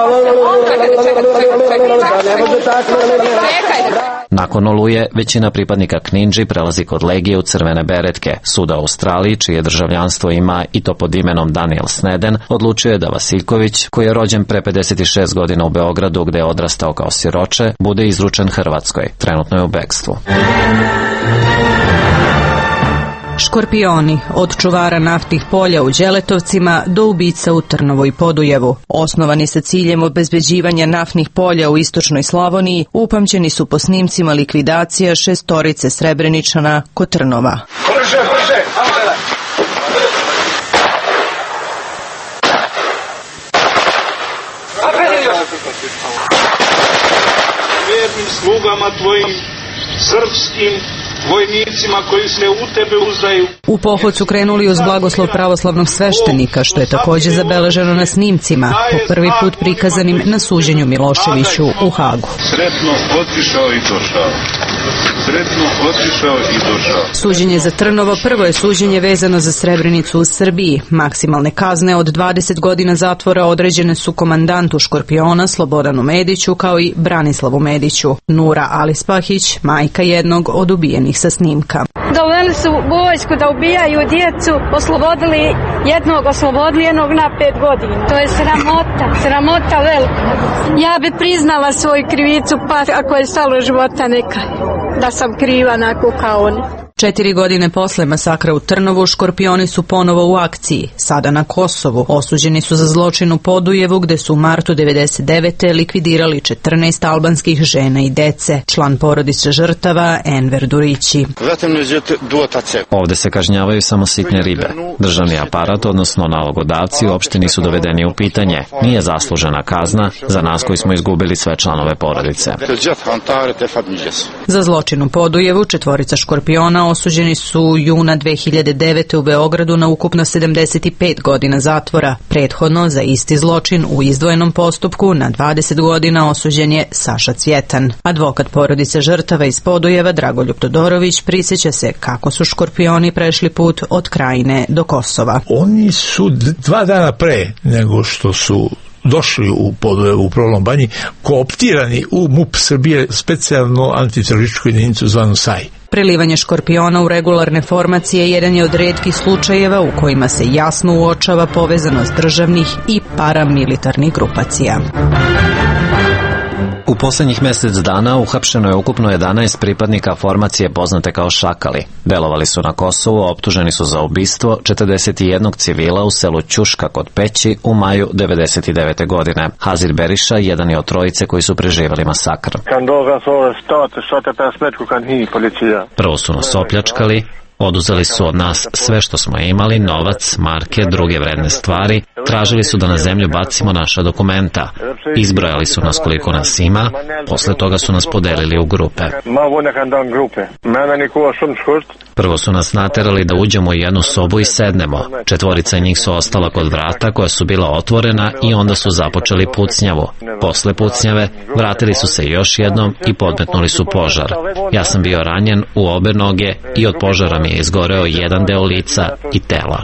Nakon Oluje, većina pripadnika Knindži prelazi kod Legije u crvene beretke. Sud u Australiji, čije državljanstvo ima i to pod imenom Daniel Sneden, odlučuje da Vasiljković, koji je rođen pre pedeset šest godina u Beogradu, gde je odrastao kao siroče, bude izručen Hrvatskoj. Trenutno je u bekstvu. Škorpioni, od čuvara naftnih polja u Đeletovcima do ubica u Trnovu i Podujevu. Osnovani sa ciljem obezbeđivanja naftnih polja u istočnoj Slavoniji, upamćeni su po snimcima likvidacija šestorice Srebreničana kod Trnova. Brže, brže! Vjernim slugama tvojim, srpskim vojnicima koji se u tebe uzdaju. U pohod su krenuli uz blagoslov pravoslavnog sveštenika, što je također zabeleženo na snimcima, po prvi put prikazanim na suđenju Miloševiću u Hagu. Sretno otišao i došao. Sretno otišao i došao. Suđenje za Trnovo prvo je suđenje vezano za Srebrenicu u Srbiji. Maksimalne kazne od dvadeset godina zatvora određene su komandantu Škorpiona Slobodanu Mediću kao i Branislavu Mediću. Nura Alispahić, majka jednog od ubijenih sa snimka. Doveli su vojsku da ubijaju djecu, oslobodili jednog, oslobodili jednog na pet godina. To je sramota, sramota velika. Ja bi priznala svoju krivicu, pa ako je stalo života neka, da sam kriva onako kao oni. Četiri godine posle masakra u Trnovu, Škorpioni su ponovo u akciji, sada na Kosovu. Osuđeni su za zločin u Podujevu, gde su u martu devedeset devete likvidirali četrnaest albanskih žena i dece. Član porodice žrtava Enver Durići. Ovde se kažnjavaju samo sitne ribe. Državni aparat, odnosno nalogodavci, uopšte nisu dovedeni u pitanje. Nije zaslužena kazna za nas koji smo izgubili sve članove porodice. Za zločin u Podujevu četvorica Škorpiona osuđeni su juna dve hiljade devete u Beogradu na ukupno sedamdeset pet godina zatvora. Prethodno za isti zločin u izdvojenom postupku na dvadeset godina osuđen je Saša Cvjetan. Advokat porodice žrtava iz Podujeva Dragoljub Todorović prisjeća se kako su Škorpioni prešli put od Krajine do Kosova. Oni su dva dana pre nego što su došli u Podujevu u Prolom Banji kooptirani u M U P Srbije, specijalno antiterorističku jedinicu zvanu S A I. Prelivanje Škorpiona u regularne formacije jedan je od retkih slučajeva u kojima se jasno uočava povezanost državnih i paramilitarnih grupacija. U poslednjih mesec dana uhapšeno je ukupno jedanaest pripadnika formacije poznate kao Šakali. Delovali su na Kosovu, optuženi su za ubistvo četrdeset jednog civila u selu Ćuška kod Peći u maju devedeset devete godine. Hazir Beriša jedan je od trojice koji su preživjeli masakr. Prvo su nas opljačkali, oduzeli su od nas sve što smo imali, novac, marke, druge vredne stvari, tražili su da na zemlju bacimo naša dokumenta. Izbrojali su nas koliko nas ima, posle toga su nas podelili u grupe. Prvo su nas naterali da uđemo u jednu sobu i sednemo. Četvorica njih su ostala kod vrata koja su bila otvorena i onda su započeli pucnjavu. Posle pucnjave vratili su se još jednom i podmetnuli su požar. Ja sam bio ranjen u obe noge i od požara mi je izgoreo jedan deo lica i tela.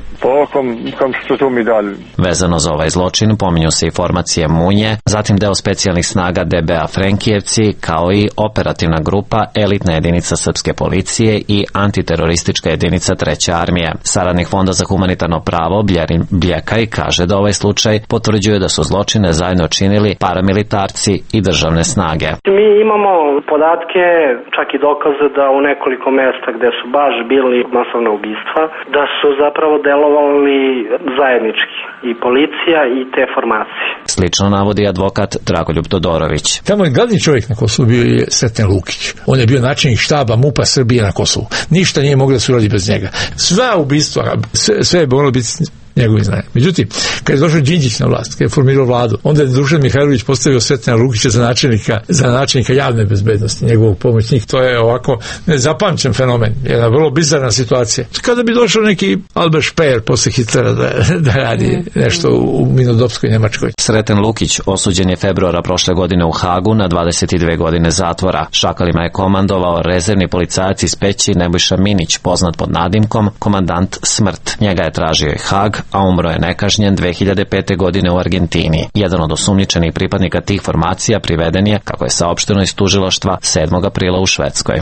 Vezano za ovaj zločin pominju se i formacije Munje, zatim deo specijalnih snaga D B A Frenkijevci, kao i operativna grupa, elitna jedinica srpske policije i antiteroristička jedinica treće armije. Saradnik Fonda za humanitarno pravo Bljerin Bljekaj kaže da ovaj slučaj potvrđuje da su zločine zajedno činili paramilitarci i državne snage. Mi imamo podatke, čak i dokaze da u nekoliko mesta gde su baš bili masovna ubistva, da su zapravo delovali zajednički i policija i te formacije. Slično navodi advokat Dragoljub Todorović. Tamo je glavni čovjek na Kosovu bio je Sreten Lukić. On je bio načelnik štaba M U P-a Srbije na Kosovu. Ništa nije moglo da se uradi bez njega. Sva ubistva, sve, sve je moglo biti njegovi znanje. Međutim, kad je došao Đinđić na vlast, kad je formirao vladu, onda je Dušan Mihajlović postavio Sretena Lukića za načelnika, za načelnika javne bezbednosti, njegovog pomoćnik. To je ovako nezapamćen fenomen, jedna vrlo bizarna situacija. Kada bi došao neki Albert Speer posle Hitlera da, da radi nešto u Minodopskoj Njemačkoj. Sreten Lukić osuđen je februara prošle godine u Hagu na dvadeset dve godine zatvora. Šakalima je komandovao rezervni policajac iz Peći Nebojša Minić, poznat pod nadimkom komandant Smrt. Njega je tražio i Hag, a umro je nekažnjen dve hiljade pete. godine u Argentini. Jedan od osumnjičenih pripadnika tih formacija priveden je, kako je saopšteno iz tužilaštva, sedmog aprila u Švedskoj.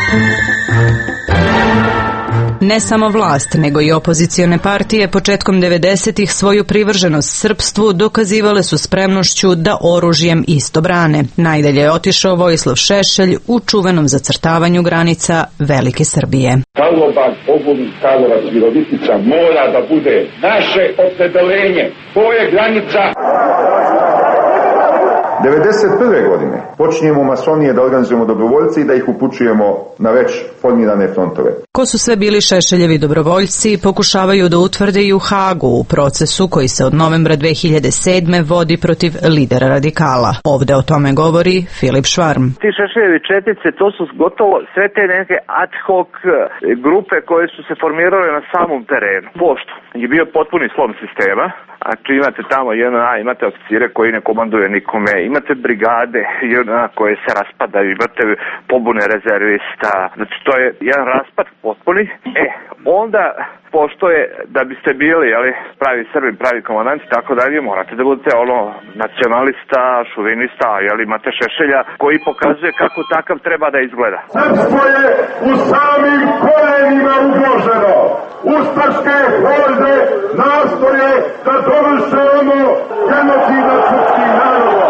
Ne samo vlast, nego i opozicione partije početkom devedesetih svoju privrženost srpstvu dokazivale su spremnošću da oružjem isto brane. Najdalje je otišao Vojislav Šešelj u čuvenom zacrtavanju granica Velike Srbije. Karlobag, Ogulin, Karlovac, Virovitica mora da bude naše opredeljenje. To je granica. devedeset prve godine počinjemo masonije da organizujemo dobrovoljce i da ih upućujemo na već formirane frontove. Ko su sve bili Šešeljevi dobrovoljci pokušavaju da utvrde i u Hagu u procesu koji se od novembra dve hiljade sedme vodi protiv lidera radikala. Ovde o tome govori Filip Švarm. Ti Šešeljevi četnice, to su gotovo sve te neke ad hoc grupe koje su se formirale na samom terenu. Pošto je bio potpuni slom sistema, znači imate tamo jedna, imate oficire koji ne komanduje nikome, imate brigade jedna koje se raspadaju, imate pobune rezervista, znači to je jedan raspad potpuni. E, onda, pošto je, da biste bili, jeli, pravi Srbi, pravi komandanti, tako dalje, morate da budete ono, nacionalista, šovinista, jeli, imate Šešelja koji pokazuje kako takav treba da izgleda. Srpstvo je u samim korenima ugroženo. Ustaške horde nastoje da dovrše ono genocida srpskih naroda.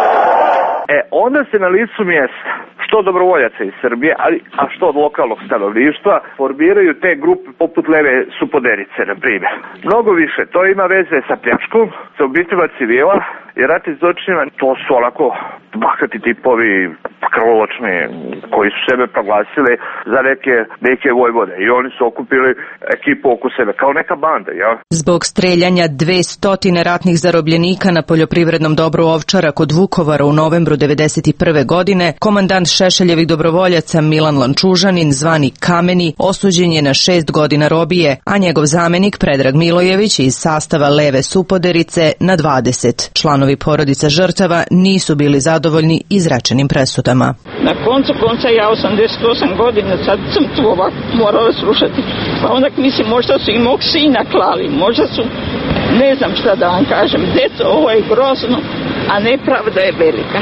E, onda se na licu mjesta, što dobrovoljaca iz Srbije, ali, a što od lokalnog stanovništva, formiraju te grupe poput Leve supoderice, na primjer. Mnogo više, to ima veze sa pljačkom, sa ubistvima civila, jer ratni zločinima, to su onako bahati tipovi, krvoločni, koji su sebe proglasili za neke, neke vojvode i oni su okupili ekipu oko sebe, kao neka banda, ja? Zbog streljanja dvestotine ratnih zarobljenika na poljoprivrednom dobru Ovčara kod Vukovara u novembru devedeset prve godine, komandant Šešeljevih dobrovoljaca Milan Lančužanin, zvani Kameni, osuđen je na šest godina robije, a njegov zamenik Predrag Milojević iz sastava Leve supoderice na dvadeset. Članovi porodica žrtava nisu bili zadovoljni izrečenim presudama. Na koncu konca ja osamdeset osam godina, sad sam tu ovako morala slušati. Pa onda mislim, možda su i mog sina klali, možda su, ne znam šta da vam kažem, deco, ovo je grozno, a nepravda je velika.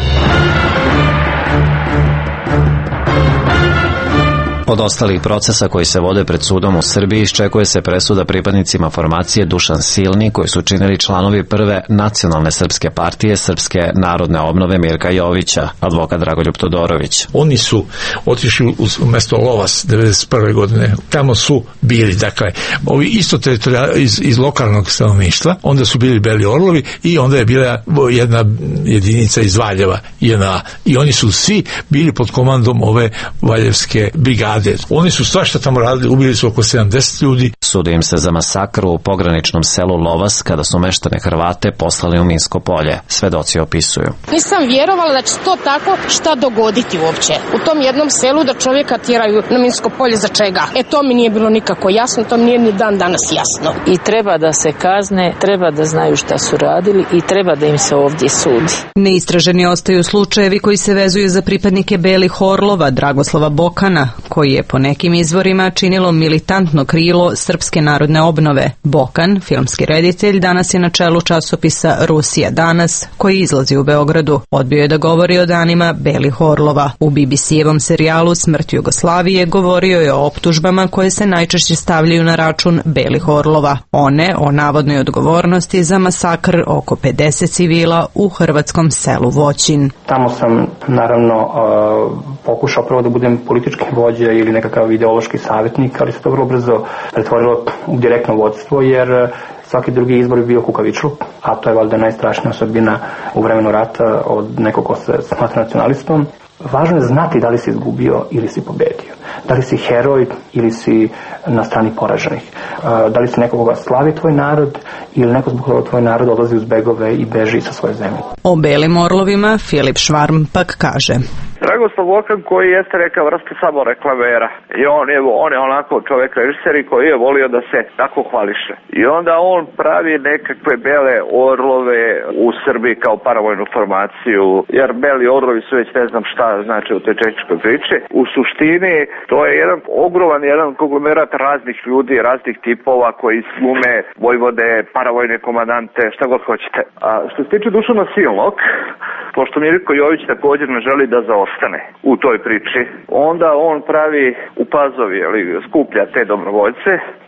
Od ostalih procesa koji se vode pred sudom u Srbiji iščekuje se presuda pripadnicima formacije Dušan Silni koji su činili članovi prve nacionalne srpske partije Srpske narodne obnove Mirka Jovića, advokat Dragoljub Todorović. Oni su otišli u mesto Lovas devedeset prve godine. Tamo su bili, dakle, ovi isto teritorija iz, iz lokalnog stanovništva, onda su bili Beli Orlovi i onda je bila jedna jedinica iz Valjeva, J N A. I oni su svi bili pod komandom ove valjevske brigade. Oni su svašta tamo radili, ubili su oko sedamdeset ljudi. Sudi im se za masakr u pograničnom selu Lovas kada su meštane Hrvate poslali u minsko polje. Svedoci opisuju. Nisam vjerovala da će to tako šta dogoditi uopće. U tom jednom selu da čovjeka tjeraju na minsko polje za čega. E to mi nije bilo nikako jasno, to mi nije ni dan danas jasno. I treba da se kazne, treba da znaju šta su radili i treba da im se ovdje sudi. Neistraženi ostaju slučajevi koji se vezuju za pripadnike Belih Orlova, Dragoslava Bokana, koji je po nekim izvorima činilo militantno krilo Srpske narodne obnove. Bokan, filmski reditelj, danas je na čelu časopisa Rusija danas, koji izlazi u Beogradu. Odbio je da govori o danima Belih Orlova. U B B C-evom serijalu Smrt Jugoslavije govorio je o optužbama koje se najčešće stavljaju na račun Belih Orlova. One o navodnoj odgovornosti za masakr oko pedeset civila u hrvatskom selu Voćin. Tamo sam naravno uh, pokušao prvo da budem politički vođa ili nekakav ideološki savjetnik, ali se to vrlo brzo pretvorilo u direktno vodstvo, jer svaki drugi izbor je bio kukavičluk, a to je valjda najstrašnija osobina u vremenu rata od nekog ko se smatra nacionalistom. Važno je znati da li si izgubio ili si pobedio. Da li si heroj ili si na strani poraženih. Da li si nekoga slavi tvoj narod ili neko zbog toga tvoj narod odlazi uz begove i beži sa svoje zemlje. O Belim Orlovima Filip Švarm pak kaže. Dragoslav Bokan koji jeste neka vrsta samo reklamera i on je, on je onako čovjek režiser koji je volio da se tako hvališe. I onda on pravi nekakve Bele Orlove u Srbiji kao paravojnu formaciju, jer Beli Orlovi su već ne znam šta znači u toj četničkoj priči. U suštini to je jedan ogroman, jedan konglomerat raznih ljudi, raznih tipova koji slume vojvode, paravojne komandante, šta god hoćete. A što se tiče Dušana Silnog, pošto Mirko Jović također ne želi da zaostane u toj priči, onda on pravi u Pazovi, ali skuplja te dobrovoljce,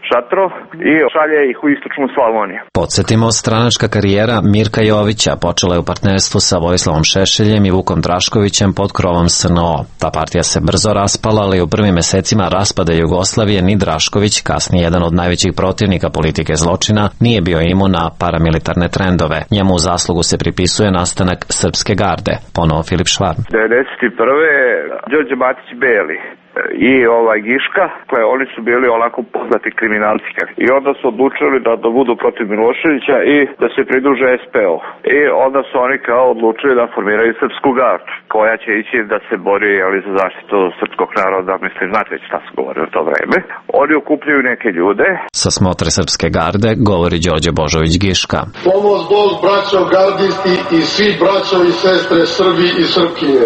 šatro i šalje ih u istočnu Slavoniju. Podsjetimo, stranačka karijera Mirka Jovića počela je u partnerstvu sa Vojislavom Šešeljem i Vukom Draškovićem pod krovom S N O. Ta partija se brzo raspala, ali u prvim mesecima raspada Jugoslavije ni Drašković, kasnije jedan od najvećih protivnika politike zločina, nije bio imun na paramilitarne trendove. Njemu u zaslugu se pripisuje nastanak Srpske garde. Ponovo Filip Švarm. devedeset prve. Đorđe Matić Beli i ovaj Giška, koje oni su bili onako poznati kriminalci. I onda su odlučili da, da budu protiv Miloševića i da se pridruže S P O. I onda su oni kao odlučili da formiraju Srpsku gardu, koja će ići da se bori ali, za zaštitu srpskog naroda. Mislim, znate već šta su govorili u to vreme. Oni okupljaju neke ljude. Sa smotre Srpske garde govori Đorđe Božović Giška. Pomoz Bog, braćo gardisti i svi braćo i sestre Srbi i Srpkinje.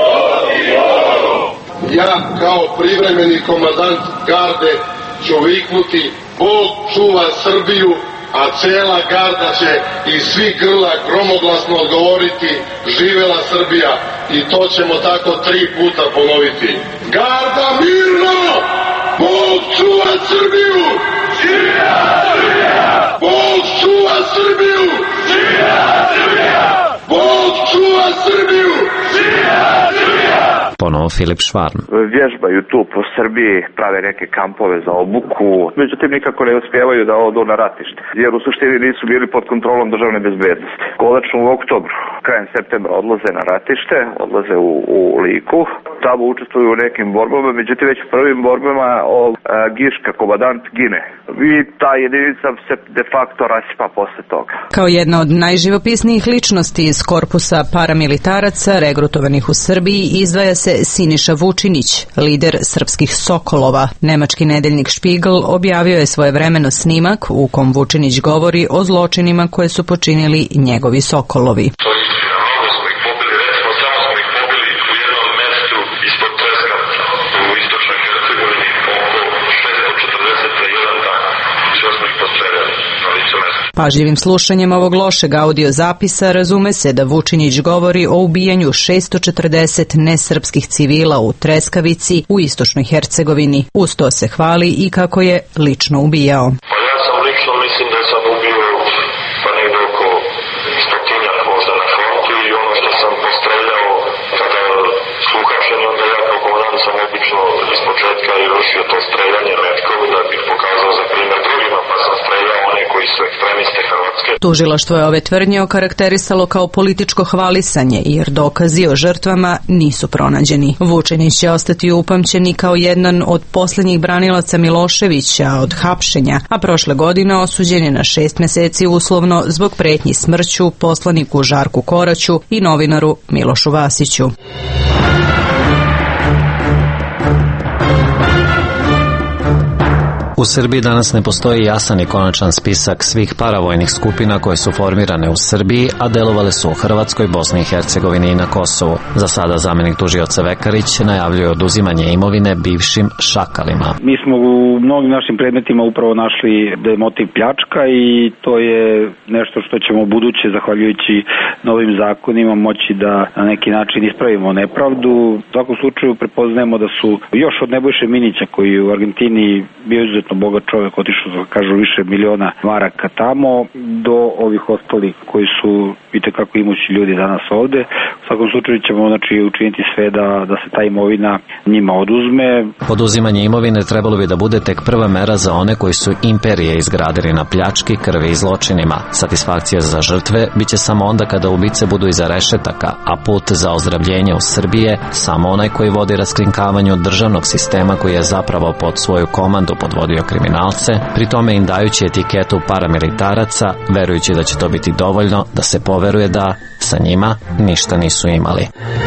Ja kao privremeni komandant garde ću viknuti Bog čuva Srbiju, a cela garda će i svi grla gromoglasno odgovoriti živela Srbija, i to ćemo tako tri puta ponoviti. Garda mirno! Bog čuva Srbiju! Živela Srbija! Bog čuva Srbiju! Živela Srbija! Bog čuva Srbiju! Živela Srbija! Ponovo Filip Švarm. Vježbaju tu po Srbiji, prave neke kampove za obuku, međutim nikako ne uspijevaju da odu na ratište, jer u suštini nisu bili pod kontrolom državne bezbednosti. Konačno u oktobru, krajem septembra odlaze na ratište, odlaze u, u Liku, tamo učestvuju u nekim borbama, međutim već u prvim borbama o, a, Giška, komandant, gine. I ta jedinica se de facto rasipa posle toga. Kao jedna od najživopisnijih ličnosti iz korpusa paramilitaraca regrutovanih u Srbiji izdvaja se Siniša Vučinić, lider srpskih Sokolova. Nemački nedeljnik Špigl objavio je svojevremeno snimak u kom Vučinić govori o zločinima koje su počinili njegovi Sokolovi. Pažljivim slušanjem ovog lošeg audio zapisa razume se da Vučinić govori o ubijanju šesto četrdeset nesrpskih civila u Treskavici u istočnoj Hercegovini. Uz to se hvali i kako je lično ubijao. Pa ja sam lično mislim da sam ubio pa negdje oko stotinjak možda na frontu, i ono što sam postreljao kada sluhašen, onda ja kao komandant sam obično iz početka i rušio to streljanje metkovi da bih pokazao za primjer drugima, pa sam streljao one koji su ekstremiste Hrvatske. Tužilaštvo je ove tvrdnje okarakterisalo kao političko hvalisanje, jer dokazi o žrtvama nisu pronađeni. Vučinić će ostati upamćeni kao jedan od posljednjih branilaca Miloševića od hapšenja, a prošle godine osuđen je na šest meseci uslovno zbog pretnji smrću poslaniku Žarku Koraću i novinaru Milošu Vasiću. U Srbiji danas ne postoji jasan i konačan spisak svih paravojnih skupina koje su formirane u Srbiji, a delovale su u Hrvatskoj, Bosni i Hercegovini i na Kosovu. Za sada zamjenik tužioca Vekarić najavljuje oduzimanje imovine bivšim šakalima. Mi smo u mnogim našim predmetima upravo našli da je motiv pljačka, i to je nešto što ćemo u buduće, zahvaljujući novim zakonima, moći da na neki način ispravimo nepravdu. U svakom slučaju prepoznajemo da su još od Nebojše Minića, koji u Argentini bio izuzetno bogat čovjek, otišao za, kažu, više miliona maraka tamo, do ovih ostalih koji su itekako imući ljudi danas ovde. U svakom slučaju ćemo, znači, učiniti sve da, da se ta imovina njima oduzme. Oduzimanje imovine trebalo bi da bude tek prva mera za one koji su imperije izgradili na pljački, krvi i zločinima. Satisfakcija za žrtve biće samo onda kada ubice budu iza rešetaka, a put za ozdravljenje u Srbije samo onaj koji vodi raskrinkavanju državnog sistema koji je zapravo pod svoju komandu podvodio kriminalce, pri tome im dajući etiketu paramilitaraca, verujući da će to biti dovoljno da se poveruje da sa njima ništa nisu imali.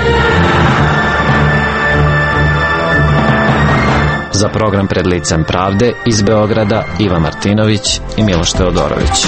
Za program Pred licem pravde iz Beograda Iva Martinović i Miloš Teodorović.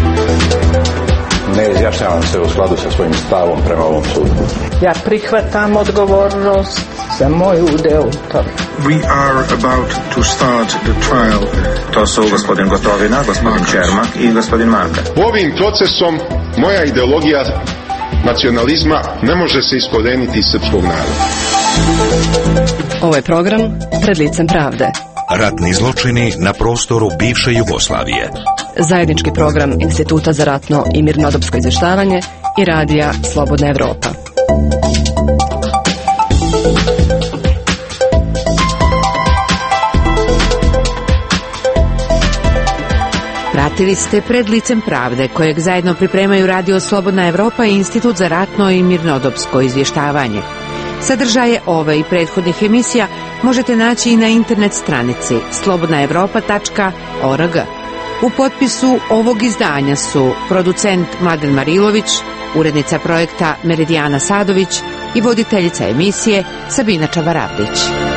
Ne izjašnjavam se u skladu sa svojim stavom prema ovom sudu. Ja prihvatam odgovornost za moj udeo u tome. We are about to start the trial. To su gospodin Gotovina, gospodin Čermak i gospodin Marka. Ovim procesom moja ideologija nacionalizma ne može se iskoreniti iz srpskog naroda. Ovo je program Pred licem pravde. Ratni zločini na prostoru bivše Jugoslavije. Zajednički program Instituta za ratno i mirnodopsko izvještavanje i radija Slobodna Evropa. Pratili ste Pred licem pravde, kojeg zajedno pripremaju Radio Slobodna Evropa i Institut za ratno i mirnodopsko izvještavanje. Sadržaje ove i prethodnih emisija možete naći i na internet stranici slobodna evropa tačka org. U potpisu ovog izdanja su producent Mladen Marilović, urednica projekta Meridijana Sadović i voditeljica emisije Sabina Čavaravdić.